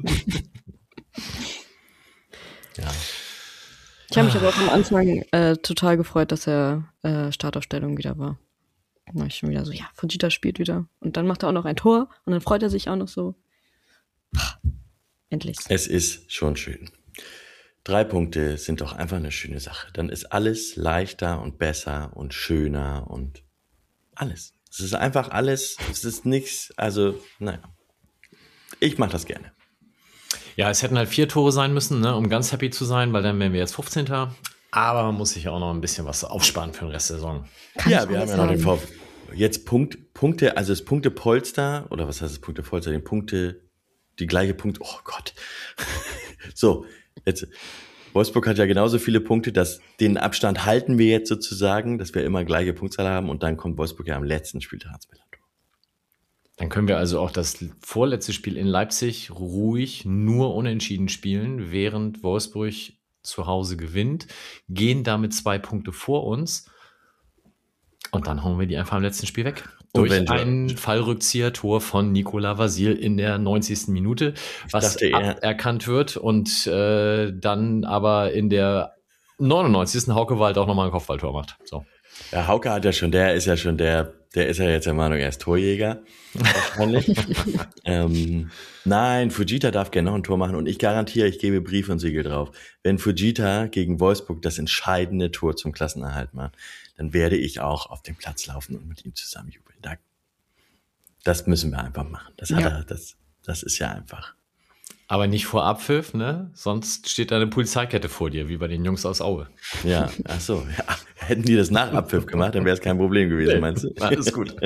ja. Ich habe mich aber auch am Anfang äh, total gefreut, dass er äh, Startaufstellung wieder war. Dann war ich schon wieder so, ja, Fujita spielt wieder. Und dann macht er auch noch ein Tor und dann freut er sich auch noch so. Pah, endlich. Es ist schon schön. Drei Punkte sind doch einfach eine schöne Sache. Dann ist alles leichter und besser und schöner und alles. Es ist einfach alles, es ist nichts, also, naja. Ich mache das gerne. Ja, es hätten halt vier Tore sein müssen, ne, um ganz happy zu sein, weil dann wären wir jetzt fünfzehnter Aber man muss sich ja auch noch ein bisschen was aufsparen für den Rest der Saison. Kann Ja, ich wir haben alles ja noch den haben. V. Jetzt Punkt, Punkte, also das Punktepolster, oder was heißt das Punktepolster? Den Punkte, die gleiche Punkt, oh Gott. So, jetzt, Wolfsburg hat ja genauso viele Punkte, dass den Abstand halten wir jetzt sozusagen, dass wir immer gleiche Punktzahl haben und dann kommt Wolfsburg ja am letzten Spieltag ans Millantor. Dann können wir also auch das vorletzte Spiel in Leipzig ruhig nur unentschieden spielen, während Wolfsburg zu Hause gewinnt, gehen damit zwei Punkte vor uns und dann hauen wir die einfach am letzten Spiel weg. Und Durch wenn du- ein Fallrückzieher-Tor von Nicolas Vasil in der neunzigsten Minute, was dachte, er- aberkannt wird und äh, dann aber in der neunundneunzigsten Hauke Wald auch nochmal ein Kopfballtor macht. So. Ja, Hauke hat ja schon, der ist ja schon der, Der ist ja jetzt der Meinung, er ist Torjäger. Wahrscheinlich. ähm, nein, Fujita darf gerne noch ein Tor machen und ich garantiere, ich gebe Brief und Siegel drauf. Wenn Fujita gegen Wolfsburg das entscheidende Tor zum Klassenerhalt macht, dann werde ich auch auf den Platz laufen und mit ihm zusammen jubeln. Da, das müssen wir einfach machen. Das, hat Ja. er, das, das ist ja einfach. Aber nicht vor Abpfiff, ne? Sonst steht da eine Polizeikette vor dir, wie bei den Jungs aus Aue. Ja, ach so. Ja. Hätten die das nach Abpfiff gemacht, dann wäre es kein Problem gewesen, meinst du? Alles gut.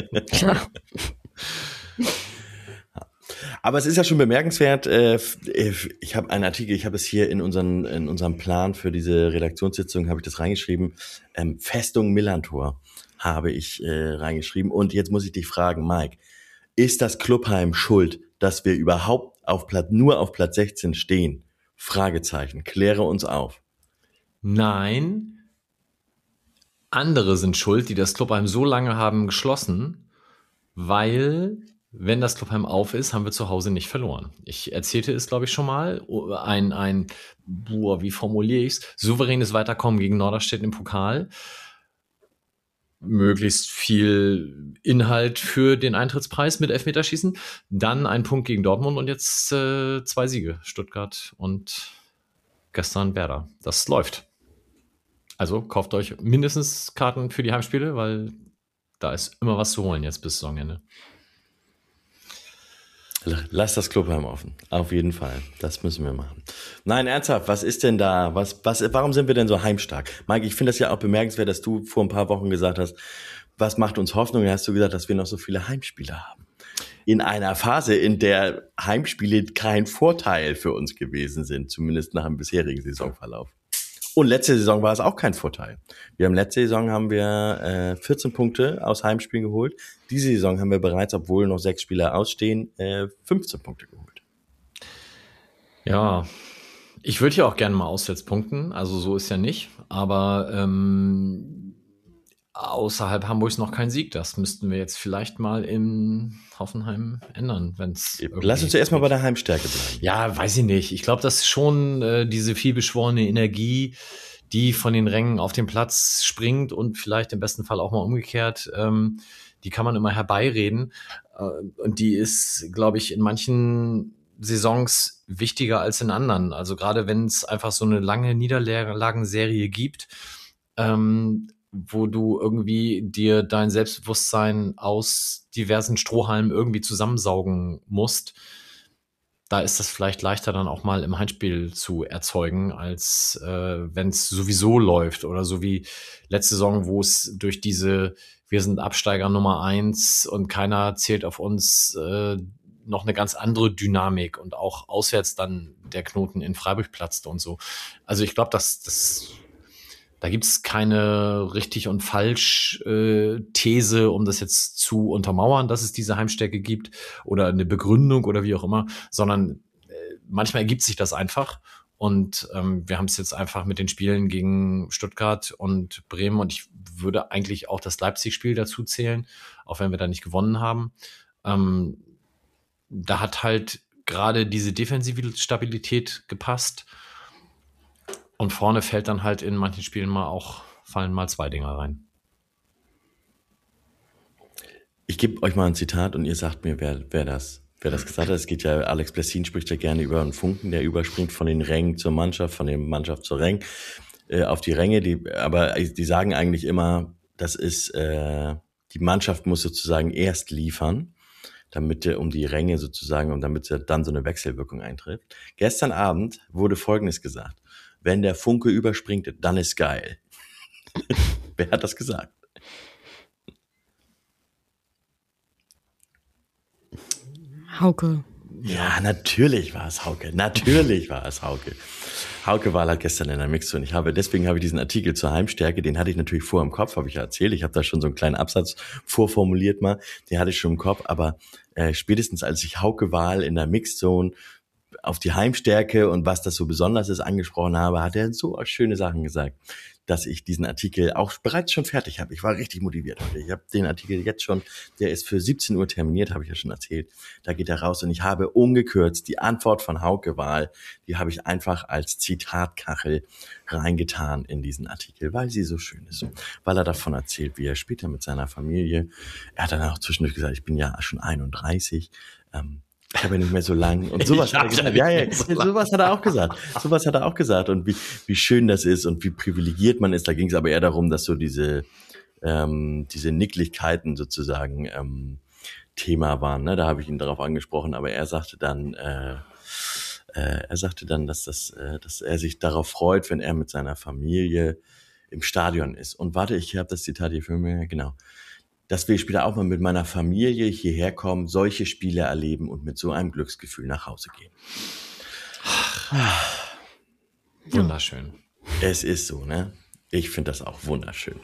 Aber es ist ja schon bemerkenswert, äh, ich habe einen Artikel, ich habe es hier in, unseren, in unserem Plan für diese Redaktionssitzung, habe ich das reingeschrieben, ähm, Festung Millantor habe ich äh, reingeschrieben. Und jetzt muss ich dich fragen, Mike, ist das Clubheim schuld, dass wir überhaupt auf Platz, nur auf Platz sechzehn stehen? Fragezeichen, kläre uns auf. Nein, andere sind schuld, die das Clubheim so lange haben geschlossen, weil, wenn das Clubheim auf ist, haben wir zu Hause nicht verloren. Ich erzählte es, glaube ich, schon mal, ein, ein boah, wie formuliere ich es, souveränes Weiterkommen gegen Norderstedt im Pokal, möglichst viel Inhalt für den Eintrittspreis mit Elfmeterschießen, dann ein Punkt gegen Dortmund und jetzt äh, zwei Siege, Stuttgart und gestern Werder. Das läuft. Also kauft euch mindestens Karten für die Heimspiele, weil da ist immer was zu holen jetzt bis Saisonende. Lass das Clubheim offen. Auf jeden Fall. Das müssen wir machen. Nein, ernsthaft, was ist denn da? Was, was, warum sind wir denn so heimstark? Mike, ich finde das ja auch bemerkenswert, dass du vor ein paar Wochen gesagt hast, was macht uns Hoffnung? Da hast du gesagt, dass wir noch so viele Heimspiele haben. In einer Phase, in der Heimspiele kein Vorteil für uns gewesen sind, zumindest nach dem bisherigen Saisonverlauf. Und letzte Saison war es auch kein Vorteil. Wir haben letzte Saison haben wir äh, vierzehn Punkte aus Heimspielen geholt. Diese Saison haben wir bereits, obwohl noch sechs Spieler ausstehen, äh, fünfzehn Punkte geholt. Ja, ich würde ja auch gerne mal auswärts punkten. Also so ist ja nicht. Aber ähm, außerhalb Hamburgs noch kein Sieg. Das müssten wir jetzt vielleicht mal in Hoffenheim ändern, wenn es. Lass uns zuerst mal bei der Heimstärke bleiben. Ja, weiß ich nicht. Ich glaube, das ist schon äh, diese vielbeschworene Energie, die von den Rängen auf den Platz springt und vielleicht im besten Fall auch mal umgekehrt. Ähm, die kann man immer herbeireden. Äh, und die ist, glaube ich, in manchen Saisons wichtiger als in anderen. Also gerade wenn es einfach so eine lange Niederlagenserie gibt, ähm, wo du irgendwie dir dein Selbstbewusstsein aus diversen Strohhalmen irgendwie zusammensaugen musst, da ist das vielleicht leichter dann auch mal im Heimspiel zu erzeugen, als äh, wenn es sowieso läuft oder so wie letzte Saison, wo es durch diese wir sind Absteiger Nummer eins und keiner zählt auf uns äh, noch eine ganz andere Dynamik und auch auswärts dann der Knoten in Freiburg platzte und so. Also ich glaube, dass das Da gibt es keine richtig und falsch äh, These, um das jetzt zu untermauern, dass es diese Heimstärke gibt oder eine Begründung oder wie auch immer, sondern äh, manchmal ergibt sich das einfach. Und ähm, wir haben es jetzt einfach mit den Spielen gegen Stuttgart und Bremen und ich würde eigentlich auch das Leipzig-Spiel dazu zählen, auch wenn wir da nicht gewonnen haben. Ähm, da hat halt gerade diese defensive Stabilität gepasst. Und vorne fällt dann halt in manchen Spielen mal auch, fallen mal zwei Dinger rein. Ich gebe euch mal ein Zitat und ihr sagt mir, wer, wer das, wer das gesagt hat. Es geht ja, Alex Blessin spricht ja gerne über einen Funken, der überspringt von den Rängen zur Mannschaft, von der Mannschaft zur Rängen, äh, auf die Ränge, die, aber die sagen eigentlich immer, das ist, äh, die Mannschaft muss sozusagen erst liefern, damit, äh, um die Ränge sozusagen, und damit dann so eine Wechselwirkung eintritt. Gestern Abend wurde Folgendes gesagt: Wenn der Funke überspringt, dann ist geil. Wer hat das gesagt? Hauke. Ja, natürlich war es Hauke. Natürlich war es Hauke. Hauke Wahl hat gestern in der Mixzone. Ich habe, deswegen habe ich diesen Artikel zur Heimstärke, den hatte ich natürlich vor im Kopf, habe ich ja erzählt. Ich habe da schon so einen kleinen Absatz vorformuliert mal. Den hatte ich schon im Kopf, aber äh, spätestens als ich Hauke Wahl in der Mixzone auf die Heimstärke und was das so besonders ist angesprochen habe, hat er so schöne Sachen gesagt, dass ich diesen Artikel auch bereits schon fertig habe. Ich war richtig motiviert heute. Ich habe den Artikel jetzt schon, der ist für siebzehn Uhr terminiert, habe ich ja schon erzählt. Da geht er raus und ich habe ungekürzt die Antwort von Hauke Wahl, die habe ich einfach als Zitatkachel reingetan in diesen Artikel, weil sie so schön ist. Weil er davon erzählt, wie er später mit seiner Familie, er hat dann auch zwischendurch gesagt, ich bin ja schon einunddreißig, ähm, ich habe ja nicht mehr so lang und sowas hat er gesagt. Ja, ja, sowas hat er auch gesagt. Sowas hat er auch gesagt und wie wie schön das ist und wie privilegiert man ist. Da ging es aber eher darum, dass so diese ähm, diese Nicklichkeiten sozusagen ähm, Thema waren. Ne? Da habe ich ihn darauf angesprochen, aber er sagte dann, äh, äh, er sagte dann, dass das, äh, dass er sich darauf freut, wenn er mit seiner Familie im Stadion ist. Und warte, ich habe das Zitat hier für mich, genau. Dass wir später auch mal mit meiner Familie hierher kommen, solche Spiele erleben und mit so einem Glücksgefühl nach Hause gehen. Wunderschön. Es ist so, ne? Ich finde das auch wunderschön.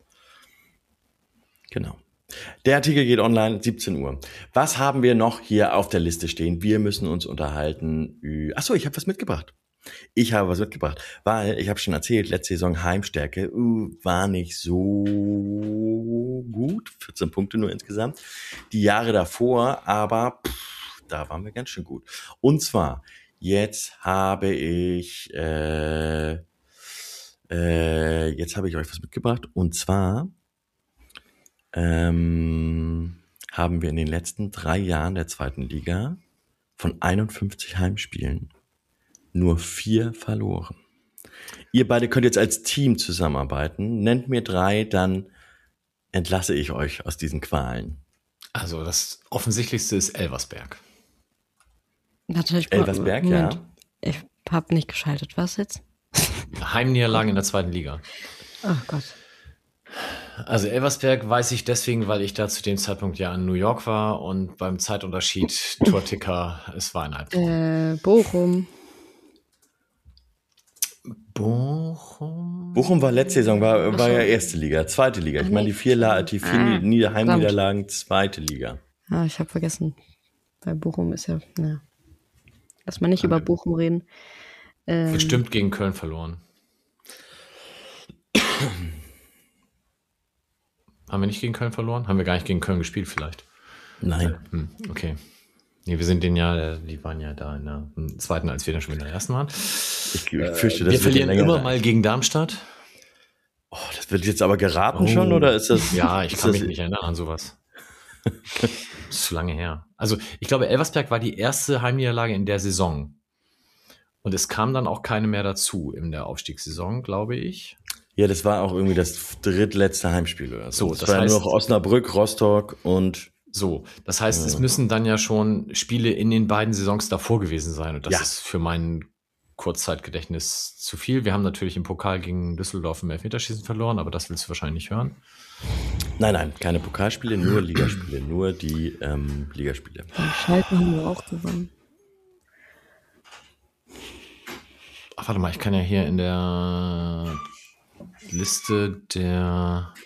Genau. Der Artikel geht online, siebzehn Uhr. Was haben wir noch hier auf der Liste stehen? Wir müssen uns unterhalten. Achso, ich habe was mitgebracht. Ich habe was mitgebracht, weil, ich habe schon erzählt, letzte Saison Heimstärke uh, war nicht so gut, vierzehn Punkte nur insgesamt. Die Jahre davor, aber pff, da waren wir ganz schön gut. Und zwar, jetzt habe ich, äh, äh, jetzt habe ich euch was mitgebracht. Und zwar ähm, haben wir in den letzten drei Jahren der zweiten Liga von einundfünfzig Heimspielen nur vier verloren. Ihr beide könnt jetzt als Team zusammenarbeiten. Nennt mir drei, dann entlasse ich euch aus diesen Qualen. Also das Offensichtlichste ist Elversberg. Natürlich. Elversberg, Moment. ja. Ich habe nicht geschaltet. Was jetzt? Heimniederlagen in der zweiten Liga. Ach Gott. Also Elversberg weiß ich deswegen, weil ich da zu dem Zeitpunkt ja in New York war und beim Zeitunterschied Torticker, es war ein Albtraum. Äh, Bochum. Bochum? Bochum war letzte Saison, war, war ja erste Liga, zweite Liga. Ich meine die vier, La- die vier Ah, Nieder- Heimniederlagen, zweite Liga. Ah, ich habe vergessen. Bei Bochum ist ja, ja. Lass mal nicht über Bochum reden. Ähm, Bestimmt gegen Köln verloren. Haben wir nicht gegen Köln verloren? Haben wir gar nicht gegen Köln gespielt vielleicht? Nein. Hm, okay. Nee, wir sind den ja, die waren ja da in der im zweiten, als wir dann schon in der ersten waren. Ich, ich fürchte, das wir wird verlieren länger immer sein. mal gegen Darmstadt. Oh, das wird jetzt aber geraten Oh. schon, oder ist das? Ja, ich ist kann das, mich nicht erinnern an sowas. Das ist zu lange her. Also ich glaube, Elversberg war die erste Heimniederlage in der Saison. Und es kam dann auch keine mehr dazu in der Aufstiegssaison, glaube ich. Ja, das war auch irgendwie das drittletzte Heimspiel oder so. So, das, das war ja heißt- nur noch Osnabrück, Rostock und So, das heißt, es müssen dann ja schon Spiele in den beiden Saisons davor gewesen sein. Und das Ja. ist für mein Kurzzeitgedächtnis zu viel. Wir haben natürlich im Pokal gegen Düsseldorf im Elfmeterschießen verloren, aber das willst du wahrscheinlich nicht hören. nein, nein, keine Pokalspiele, nur Ligaspiele, nur die ähm, Ligaspiele. Schalke haben wir auch gewonnen. Ach, warte mal, ich kann ja hier in der Liste der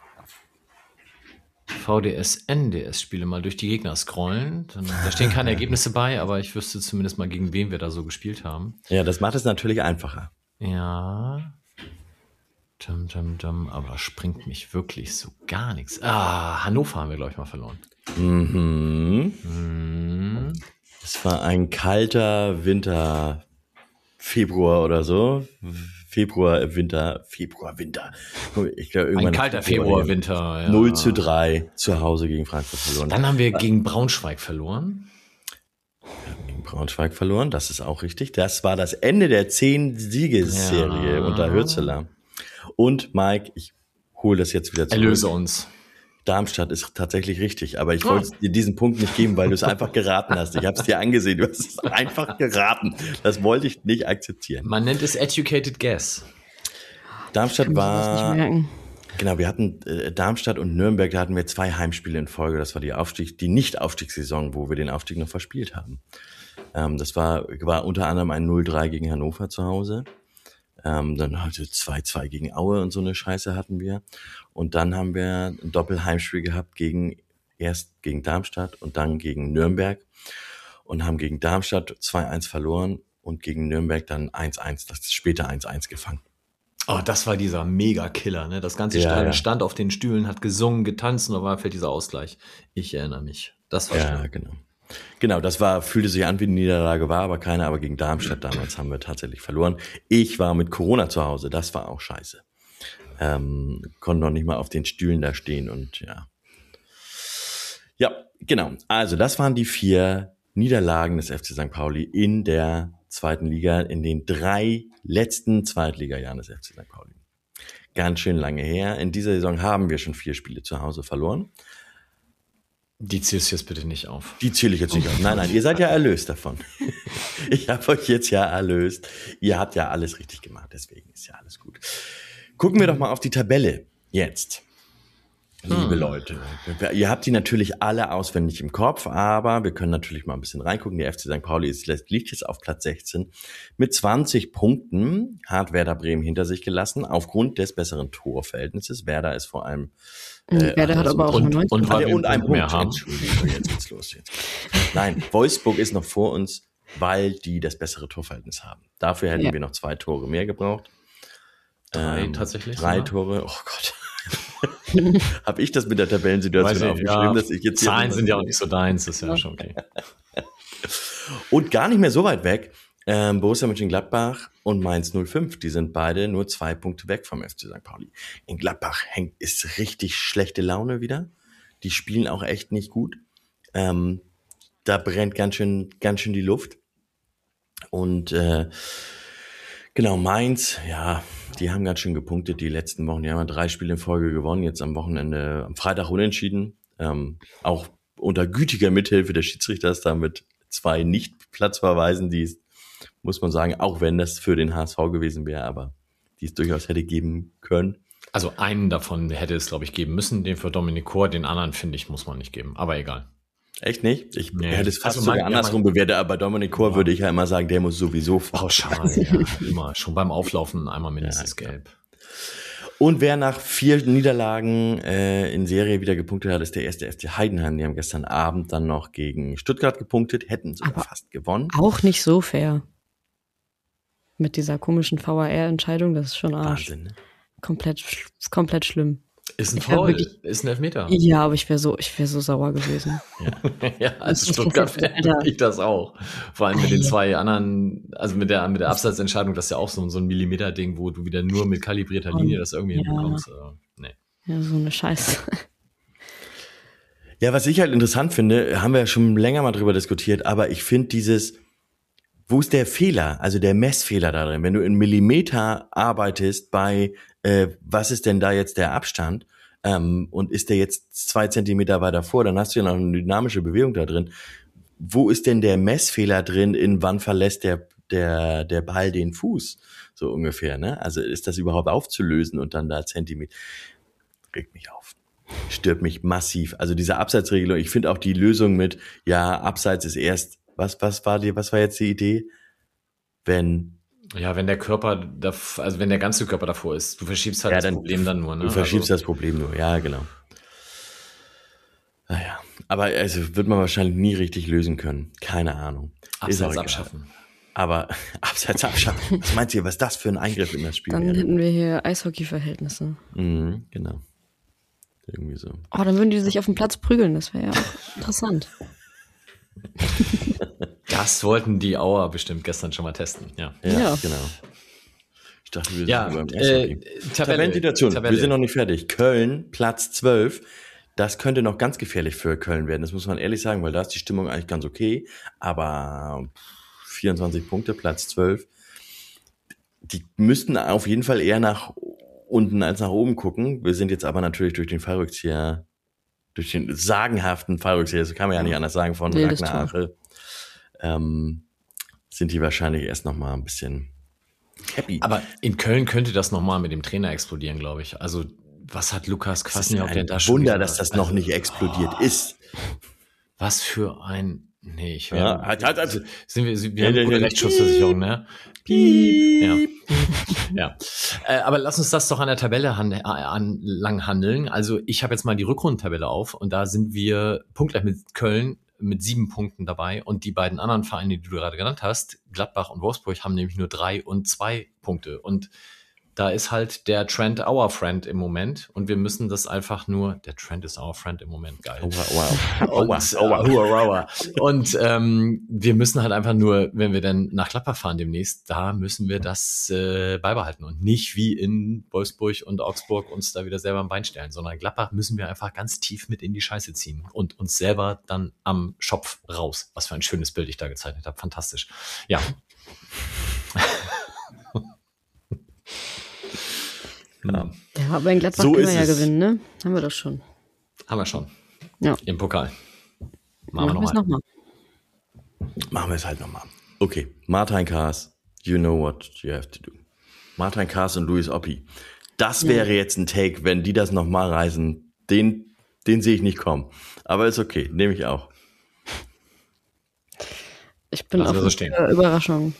V D S N D S-Spiele mal durch die Gegner scrollen. Dann, da stehen keine Ergebnisse bei, aber ich wüsste zumindest mal, gegen wen wir da so gespielt haben. Ja, das macht es natürlich einfacher. Ja. Dum, dum, dum, aber springt mich wirklich so gar nichts. Ah, Hannover haben wir, glaube ich, mal verloren. Mhm. Hm. Es war ein kalter Winter, Februar oder so. Februar, Winter, Februar, Winter. Ich glaube, irgendwann Ein kalter Februar, Winter. Ja. null zu drei zu Hause gegen Frankfurt verloren. Dann haben wir gegen Braunschweig verloren. Gegen Braunschweig verloren, das ist auch richtig. Das war das Ende der zehn-Siegesserie Ja. unter Hürzeler. Und Mike, ich hole das jetzt wieder zurück. Erlöse uns. Darmstadt ist tatsächlich richtig, aber ich Oh. wollte dir diesen Punkt nicht geben, weil du es einfach geraten hast. Ich habe es dir angesehen, du hast es einfach geraten. Das wollte ich nicht akzeptieren. Man nennt es Educated Guess. Darmstadt Kann ich sowas war, nicht merken. genau, wir hatten äh, Darmstadt und Nürnberg, da hatten wir zwei Heimspiele in Folge. Das war die Aufstieg, die Nicht-Aufstiegssaison, wo wir den Aufstieg noch verspielt haben. Ähm, das war, war unter anderem ein null drei gegen Hannover zu Hause. Ähm, dann hatte zwei zwei gegen Aue und so eine Scheiße hatten wir. Und dann haben wir ein Doppelheimspiel gehabt gegen, erst gegen Darmstadt und dann gegen Nürnberg. und haben gegen Darmstadt zwei eins verloren und gegen Nürnberg dann eins eins, das ist später eins eins gefangen. Oh, das war dieser Mega-Killer, ne? Das ganze Ja, Stadion ja. stand auf den Stühlen, hat gesungen, getanzt und auf einmal fällt dieser Ausgleich. Ich erinnere mich. Das war Ja, schlimm. genau. Genau, das war, fühlte sich an wie eine Niederlage, war aber keine, aber gegen Darmstadt damals haben wir tatsächlich verloren. Ich war mit Corona zu Hause, das war auch scheiße. Ähm, konnte noch nicht mal auf den Stühlen da stehen und ja. Ja, genau. Also das waren die vier Niederlagen des F C Sankt Pauli in der zweiten Liga, in den drei letzten Zweitligajahren des F C Sankt Pauli. Ganz schön lange her. In dieser Saison haben wir schon vier Spiele zu Hause verloren. Die zählst du jetzt bitte nicht auf. Die zähle ich jetzt nicht auf. Nein, nein, ihr seid ja erlöst davon. Ich habe euch jetzt ja erlöst. Ihr habt ja alles richtig gemacht, deswegen ist ja alles gut. Gucken wir doch mal auf die Tabelle jetzt. Liebe Hm. Leute, ihr habt die natürlich alle auswendig im Kopf, aber wir können natürlich mal ein bisschen reingucken. Der F C Sankt Pauli ist, liegt jetzt auf Platz sechzehn mit zwanzig Punkten, hat Werder Bremen hinter sich gelassen, aufgrund des besseren Torverhältnisses. Werder ist vor allem... Äh, Werder hat aber auch und- nur neunzehn. und- Ah, weil der- wir und ein einen Punkt mehr Punkt. haben. Entschuldigung, jetzt geht's los. Jetzt. Nein, Wolfsburg ist noch vor uns, weil die das bessere Torverhältnis haben. Dafür hätten Ja. wir noch zwei Tore mehr gebraucht. Drei tatsächlich Drei sogar? Tore, oh Gott. Habe ich das mit der Tabellensituation Weiß ich, aufgeschrieben, ja, dass ich jetzt hier- Zahlen sind ja auch nicht so deins, das ist ja schon okay. Und gar nicht mehr so weit weg. Ähm, Borussia Mönchengladbach und Mainz null fünf, die sind beide nur zwei Punkte weg vom F C Sankt Pauli. In Gladbach hängt, ist richtig schlechte Laune wieder. Die spielen auch echt nicht gut. Ähm, da brennt ganz schön, ganz schön die Luft. Und äh, genau, Mainz, ja, die haben ganz schön gepunktet die letzten Wochen. Die haben ja drei Spiele in Folge gewonnen, jetzt am Wochenende, am Freitag unentschieden. Ähm, auch unter gütiger Mithilfe des Schiedsrichters da mit zwei Nicht-Platzverweisen, die es, muss man sagen, auch wenn das für den H S V gewesen wäre, aber die es durchaus hätte geben können. Also einen davon hätte es, glaube ich, geben müssen, den für Dominik Kor, den anderen, finde ich, muss man nicht geben, aber egal. Echt nicht? Ich Nee. hätte es fast Also man- sogar ja, andersrum man- bewertet, aber bei Dominik Kor Ja. würde ich ja immer sagen, der muss sowieso faul. Pauschal, ja, immer. Schon beim Auflaufen einmal mindestens Ja, klar. gelb. Und wer nach vier Niederlagen äh, in Serie wieder gepunktet hat, ist der erste F C Heidenheim. Die haben gestern Abend dann noch gegen Stuttgart gepunktet, hätten sogar Aber- fast gewonnen. Auch nicht so fair. Mit dieser komischen V A R-Entscheidung, das ist schon Arsch. Wahnsinn, ne? Komplett, sch- komplett schlimm. Ist ein Ich hab Foul, wirklich- ist ein Elfmeter. Ja, aber ich wäre so, ich wäre so sauer gewesen. Ja, als Das ist Stuttgart-Fan Alter. ich das auch. Vor allem mit den zwei anderen, also mit der, mit der Abseitsentscheidung, das ist ja auch so, so ein Millimeter-Ding, wo du wieder nur mit kalibrierter Linie das irgendwie Ja. hinbekommst. Also, nee. Ja, so eine Scheiße. Ja, was ich halt interessant finde, haben wir ja schon länger mal drüber diskutiert, aber ich finde dieses, wo ist der Fehler, also der Messfehler da drin? Wenn du in Millimeter arbeitest bei, äh, was ist denn da jetzt der Abstand? Ähm, und ist der jetzt zwei Zentimeter weiter vor, dann hast du ja noch eine dynamische Bewegung da drin. Wo ist denn der Messfehler drin, in wann verlässt der, der, der Ball den Fuß? So ungefähr, ne? Also ist das überhaupt aufzulösen und dann da Zentimeter? Regt mich auf. Stört mich massiv. Also diese Abseitsregelung, ich finde auch die Lösung mit, ja, Abseits ist erst, was, was war die, was war jetzt die Idee? Wenn, Ja, wenn der Körper, da, also wenn der ganze Körper davor ist, du verschiebst halt Ja, das dann- Problem dann nur. Ne? du verschiebst also, das Problem nur, ja, genau. Naja, aber also wird man wahrscheinlich nie richtig lösen können. Keine Ahnung. Ist auch Abseits egal. abschaffen. Aber Abseits abschaffen. Was meint ihr, was das für ein Eingriff in das Spiel Dann wäre? hätten wir hier Eishockey-Verhältnisse. Mhm, genau. Irgendwie so. Oh, dann würden die sich auf dem Platz prügeln, das wäre ja auch interessant. Das wollten die Auer bestimmt gestern schon mal testen. Ja, Ja, Ja. genau. Ich dachte, wir ja sind beim äh, Eishockey. Tabelle, Tabellensituation. Tabelle. Wir sind noch nicht fertig. Köln, Platz zwölf. Das könnte noch ganz gefährlich für Köln werden. Das muss man ehrlich sagen, weil da ist die Stimmung eigentlich ganz okay. Aber vierundzwanzig Punkte, Platz zwölf. Die müssten auf jeden Fall eher nach unten als nach oben gucken. Wir sind jetzt aber natürlich durch den Fallrückzieher, durch den sagenhaften Fallrückzieher, das kann man ja nicht anders sagen, von Wildes Ragnar Tor. Ache, ähm, sind die wahrscheinlich erst noch mal ein bisschen happy. Aber in Köln könnte das nochmal mit dem Trainer explodieren, glaube ich. Also, was hat Lukas Das ist Kwasniok denn ein da schon Wunder, wieder- dass das noch also, nicht explodiert oh, ist. Was für ein. Nee, ich Ja, werde. halt, halt, halt. Sind wir, wir Ja, haben ja, eine gute ja. Rechtsschutzversicherung, ne? Piep. Ja. ja. Äh, aber lass uns das doch an der Tabelle han äh, an lang handeln. Also ich habe jetzt mal die Rückrundentabelle auf und da sind wir punktgleich mit Köln mit sieben Punkten dabei und die beiden anderen Vereine, die du gerade genannt hast, Gladbach und Wolfsburg, haben nämlich nur drei und zwei Punkte. Und da ist halt der Trend our friend im Moment und wir müssen das einfach nur, der Trend ist our friend im Moment, geil. Oh, wow. Und, Oh, wow. Oh, wow. äh, hua, hua. Und ähm, wir müssen halt einfach nur, wenn wir dann nach Gladbach fahren demnächst, da müssen wir das äh, beibehalten und nicht wie in Wolfsburg und Augsburg uns da wieder selber am Bein stellen, sondern Gladbach müssen wir einfach ganz tief mit in die Scheiße ziehen und uns selber dann am Schopf raus. Was für ein schönes Bild ich da gezeichnet habe. Fantastisch. Ja. Ja. Ja, aber in Gladbach So können wir ist ja es. gewinnen, ne? Haben wir das schon. Haben wir schon. Ja. Im Pokal. Machen wir Machen wir es nochmal. nochmal. Machen wir es halt nochmal. Okay, Martin Kaas, you know what you have to do. Martin Kaas und Luis Oppi. Das Ja. wäre jetzt ein Take, wenn die das nochmal reisen. Den, den sehe ich nicht kommen. Aber ist okay, nehme ich auch. Ich bin Lassen wir offen so stehen. für Überraschungen.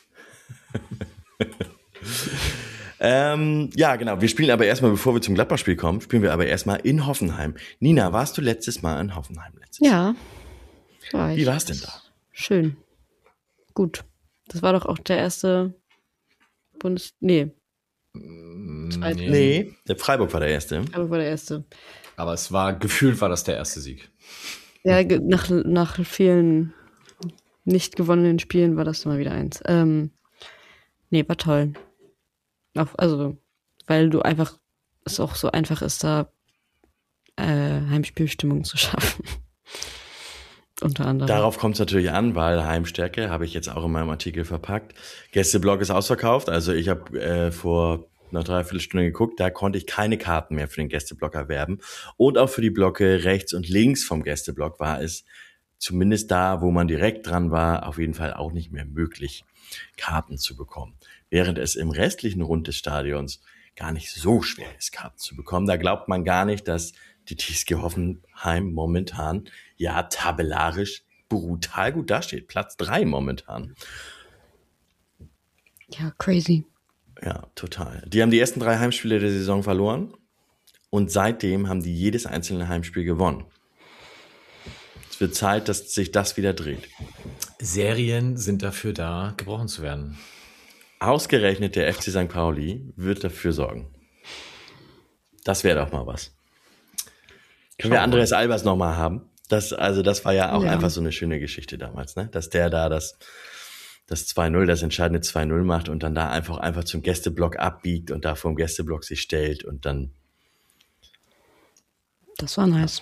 Ähm, ja, genau. Wir spielen aber erstmal, bevor wir zum Gladbach-Spiel kommen, spielen wir aber erstmal in Hoffenheim. Nina, warst du letztes Mal in Hoffenheim? Letztes Ja. War ich. Wie war's denn da? Schön. Gut. Das war doch auch der erste Bundes... Nee, Zweit- Nee. Nee, der Freiburg war der erste. aber war der erste. Aber es war, gefühlt war das der erste Sieg. Ja, ge- nach, nach vielen nicht gewonnenen Spielen war das mal wieder eins. Ähm, nee, war toll. Auch, also, weil du einfach, es auch so einfach ist, da äh, Heimspielstimmung zu schaffen. Unter anderem. Darauf kommt es natürlich an, weil Heimstärke, habe ich jetzt auch in meinem Artikel verpackt. Gästeblock ist ausverkauft. Also ich habe äh, vor einer Dreiviertelstunde geguckt, da konnte ich keine Karten mehr für den Gästeblock erwerben. Und auch für die Blöcke rechts und links vom Gästeblock war es zumindest da, wo man direkt dran war, auf jeden Fall auch nicht mehr möglich, Karten zu bekommen. Während es im restlichen Rund des Stadions gar nicht so schwer ist, Karten zu bekommen. Da glaubt man gar nicht, dass die T S G Hoffenheim momentan ja tabellarisch brutal gut dasteht. Platz drei momentan. Ja, crazy. Ja, total. Die haben die ersten drei Heimspiele der Saison verloren und seitdem haben die jedes einzelne Heimspiel gewonnen. Es wird Zeit, dass sich das wieder dreht. Serien sind dafür da, gebrochen zu werden. Ausgerechnet der F C Sankt Pauli wird dafür sorgen. Das wäre doch mal was. Können wir Andreas Albers noch mal haben? Das, also das war ja auch Ja. einfach so eine schöne Geschichte damals, ne? Dass der da das, das zwei null, das entscheidende zwei null macht und dann da einfach, einfach zum Gästeblock abbiegt und da vom Gästeblock sich stellt und dann, Das war nice.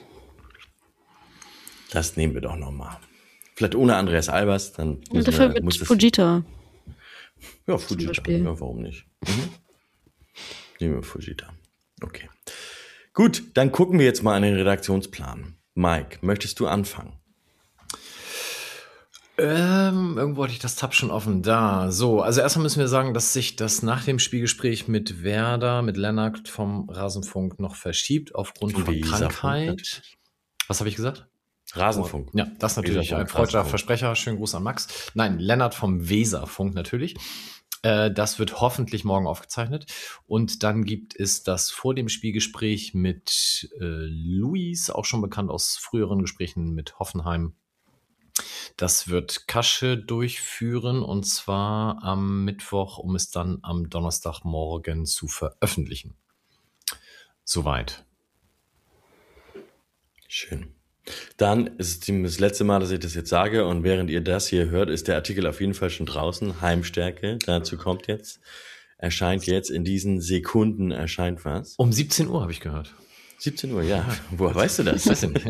das nehmen wir doch noch mal. Vielleicht ohne Andreas Albers, dann Und müssen dafür wir, muss mit das, Fujita. ja, Fujita, Beispiel. ja, warum nicht? Mhm. Nehmen wir Fujita. Okay. Gut, dann gucken wir jetzt mal an den Redaktionsplan. Mike, möchtest du anfangen? Ähm, irgendwo hatte ich das Tab schon offen. Da, so. Also erstmal müssen wir sagen, dass sich das nach dem Spielgespräch mit Werder, mit Lennart vom Rasenfunk noch verschiebt aufgrund von Weserfunk Krankheit. natürlich. Was habe ich gesagt? Rasenfunk. Ja, das ist natürlich Weserfunk, ein freudscher Rasenfunk. Versprecher. Schönen Gruß an Max. Nein, Lennart vom Weserfunk natürlich. Äh, das wird hoffentlich morgen aufgezeichnet. Und dann gibt es das vor dem Spielgespräch mit äh, Luis, auch schon bekannt aus früheren Gesprächen mit Hoffenheim. Das wird Kasche durchführen und zwar am Mittwoch, um es dann am Donnerstagmorgen zu veröffentlichen. Soweit. Schön. Dann ist es das letzte Mal, dass ich das jetzt sage und während ihr das hier hört, ist der Artikel auf jeden Fall schon draußen. Heimstärke, dazu kommt jetzt, erscheint jetzt, in diesen Sekunden erscheint was. Um siebzehn Uhr habe ich gehört. siebzehn Uhr, ja. Woher weißt du das? Weiß ich nicht.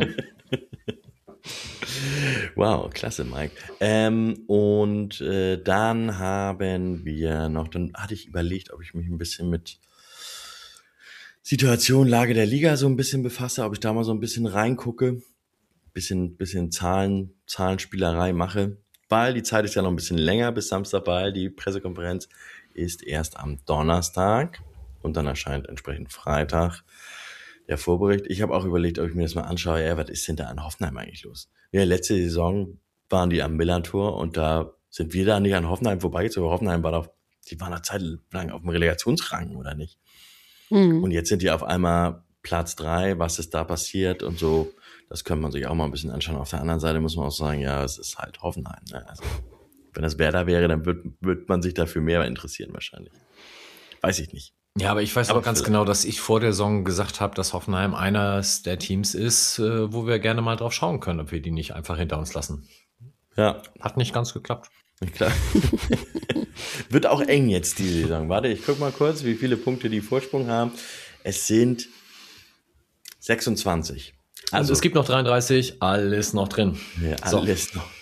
Wow, klasse, Mike. Ähm, und äh, dann haben wir noch, dann hatte ich überlegt, ob ich mich ein bisschen mit Situation, Lage der Liga so ein bisschen befasse, ob ich da mal so ein bisschen reingucke, bisschen, bisschen Zahlen, Zahlenspielerei mache, weil die Zeit ist ja noch ein bisschen länger bis Samstag, weil die Pressekonferenz ist erst am Donnerstag und dann erscheint entsprechend Freitag der Vorbericht. Ich habe auch überlegt, ob ich mir das mal anschaue, ja, was ist denn da in Hoffenheim eigentlich los? Ja, letzte Saison waren die am Millantor und da sind wir da nicht an Hoffenheim vorbeigezogen. Hoffenheim war doch, die waren eine Zeit lang auf dem Relegationsrang, oder nicht? Mhm. Und jetzt sind die auf einmal Platz drei, was ist da passiert und so, das könnte man sich auch mal ein bisschen anschauen. Auf der anderen Seite muss man auch sagen, ja, es ist halt Hoffenheim. Ne? Also, wenn das Werder wäre, dann wird, wird man sich dafür mehr interessieren wahrscheinlich. Weiß ich nicht. Ja, aber ich weiß Aber auch ganz vielleicht- genau, dass ich vor der Saison gesagt habe, dass Hoffenheim eines der Teams ist, äh, wo wir gerne mal drauf schauen können, ob wir die nicht einfach hinter uns lassen. Ja, Hat nicht ganz geklappt. klar. Wird auch eng jetzt die Saison. Warte, ich guck mal kurz, wie viele Punkte die Vorsprung haben. Es sind sechsundzwanzig. Also es gibt noch dreiunddreißig, alles noch drin. Ja, So. alles noch.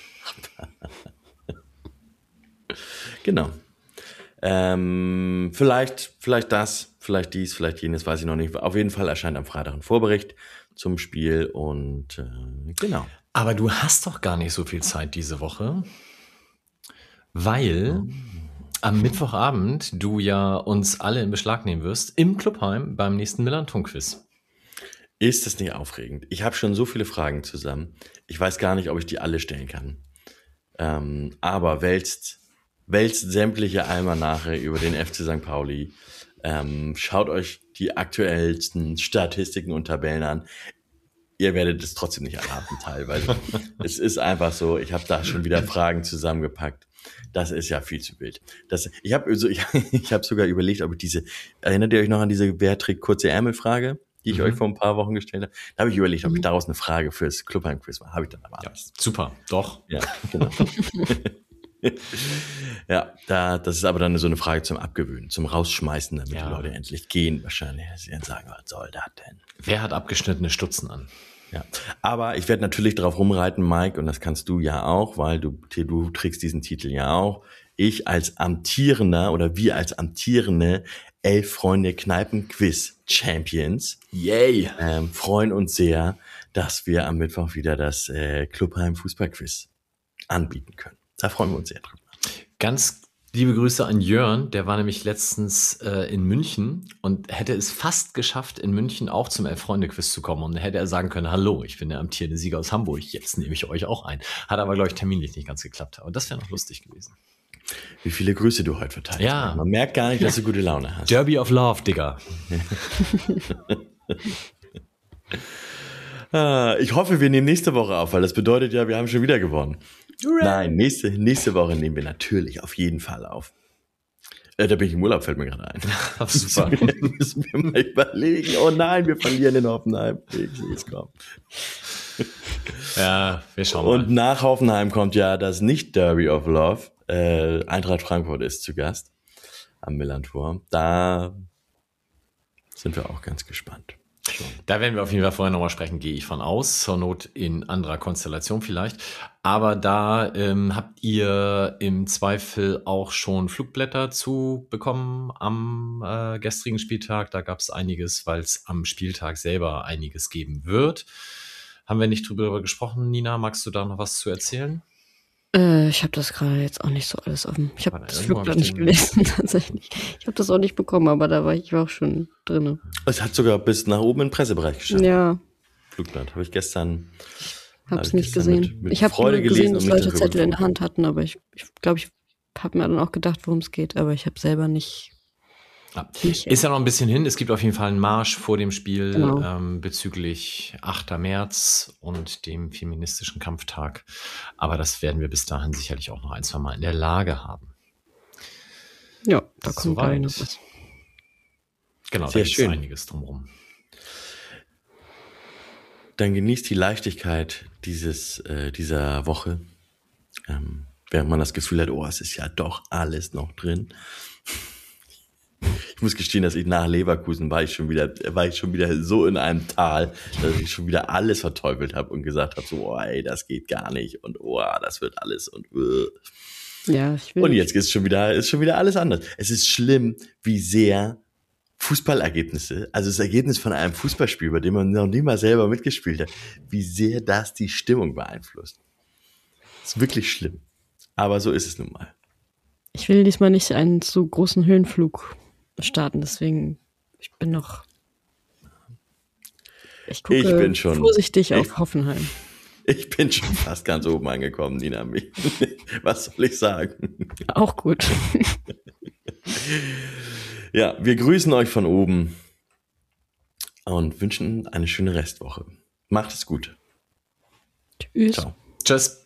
Genau. Ähm, vielleicht, vielleicht das, vielleicht dies, vielleicht jenes, weiß ich noch nicht. Auf jeden Fall erscheint am Freitag ein Vorbericht zum Spiel und äh, genau. Aber du hast doch gar nicht so viel Zeit diese Woche, weil am Mittwochabend du ja uns alle in Beschlag nehmen wirst im Clubheim beim nächsten Millanton-Quiz. Ist das nicht aufregend? Ich habe schon so viele Fragen zusammen. Ich weiß gar nicht, ob ich die alle stellen kann. Ähm, aber wälzt, wälzt sämtliche Almanache über den F C Sankt Pauli. Ähm, schaut euch die aktuellsten Statistiken und Tabellen an. Ihr werdet es trotzdem nicht erraten, teilweise. Es ist einfach so, ich habe da schon wieder Fragen zusammengepackt. Das ist ja viel zu wild. Das, ich habe so, ich, ich hab sogar überlegt, ob ich diese, erinnert ihr euch noch an diese Wer trägt kurze Ärmel-Frage, die ich Mhm. euch vor ein paar Wochen gestellt habe? Da habe ich überlegt, ob ich daraus eine Frage fürs Clubheim-Quiz mache. Habe ich dann aber Ja, alles. super, doch. Ja, genau. Ja, da, das ist aber dann so eine Frage zum Abgewöhnen, zum Rausschmeißen, damit Ja. die Leute endlich gehen wahrscheinlich. Sie dann sagen, was soll das denn? Wer hat abgeschnittene Stutzen an? Ja, aber ich werde natürlich darauf rumreiten, Mike, und das kannst du ja auch, weil du, du trägst diesen Titel ja auch. Ich als amtierender oder wir als amtierende Elf Freunde Kneipen Quiz Champions Yay! ähm, freuen uns sehr, dass wir am Mittwoch wieder das äh, Clubheim Fußballquiz anbieten können. Da freuen wir uns sehr drüber. Ganz liebe Grüße an Jörn, der war nämlich letztens äh, in München und hätte es fast geschafft, in München auch zum Elf-Freunde-Quiz zu kommen. Und hätte er sagen können, hallo, ich bin der amtierende Sieger aus Hamburg, jetzt nehme ich euch auch ein. Hat aber, glaube ich, terminlich nicht ganz geklappt. Aber das wäre noch lustig gewesen. Wie viele Grüße du heute verteilst. Ja. Man merkt gar nicht, dass du gute Laune hast. Derby of Love, Digga. Ah, ich hoffe, wir nehmen nächste Woche auf, weil das bedeutet ja, wir haben schon wieder gewonnen. Nein, nächste, nächste Woche nehmen wir natürlich auf jeden Fall auf. Äh, da bin ich im Urlaub, fällt mir gerade ein. Super. Müssen wir mal überlegen. Oh nein, wir verlieren in Hoffenheim. Ich sehe es kommen. Ja, wir schauen Und mal. nach Hoffenheim kommt ja das Nicht-Derby of Love. Äh, Eintracht Frankfurt ist zu Gast am Millantor. Da sind wir auch ganz gespannt. Da werden wir auf jeden Fall vorher nochmal sprechen, gehe ich von aus. Zur Not in anderer Konstellation vielleicht. Aber da ähm, habt ihr im Zweifel auch schon Flugblätter zu bekommen am äh, gestrigen Spieltag. Da gab es einiges, weil es am Spieltag selber einiges geben wird. Haben wir nicht drüber gesprochen, Nina? Magst du da noch was zu erzählen? Äh, ich habe das gerade jetzt auch nicht so alles auf dem. Ich habe Warte, das irgendwo hab Flugblatt ich nicht den- gelesen, tatsächlich. Ich habe das auch nicht bekommen, aber da war ich, ich war auch schon drin. Es hat sogar bis nach oben in den Pressebereich geschafft. Ja, Flugblatt habe ich gestern. hab's ich nicht gestern gesehen. mit- mit ich habe Freude nur gesehen, gelesen dass und nicht Leute darüber Zettel in der gesprochen. Hand hatten, aber ich glaube, ich, glaub, ich habe mir dann auch gedacht, worum es geht, aber ich habe selber nicht. Ja. nicht Ist ja noch ein bisschen hin. Es gibt auf jeden Fall einen Marsch vor dem Spiel Genau. ähm, bezüglich achter März und dem feministischen Kampftag. Aber das werden wir bis dahin sicherlich auch noch ein, zwei Mal in der Lage haben. Ja, da kommt Soweit. gleich noch was. Genau, Sehr da ist schön. einiges drumherum. Dann genießt die Leichtigkeit dieses, äh, dieser Woche, ähm, während man das Gefühl hat, oh, es ist ja doch alles noch drin. Ich muss gestehen, dass ich nach Leverkusen war ich schon wieder, war ich schon wieder so in einem Tal, dass ich schon wieder alles verteufelt habe und gesagt habe, so, oh, ey, das geht gar nicht und oh, das wird alles und uh. Ja, ich will. Und jetzt ist schon wieder, ist schon wieder alles anders. Es ist schlimm, wie sehr Fußballergebnisse, also das Ergebnis von einem Fußballspiel, bei dem man noch nie mal selber mitgespielt hat, wie sehr das die Stimmung beeinflusst. Das ist wirklich schlimm. Aber so ist es nun mal. Ich will diesmal nicht einen zu großen Höhenflug starten, deswegen ich bin noch. Ich gucke Ich bin schon- vorsichtig ich- auf Hoffenheim. Ich bin schon fast ganz oben angekommen, Nina. Was soll ich sagen? Auch gut. Ja, wir grüßen euch von oben. und wünschen eine schöne Restwoche. Macht es gut. Tschüss. Ciao. Tschüss.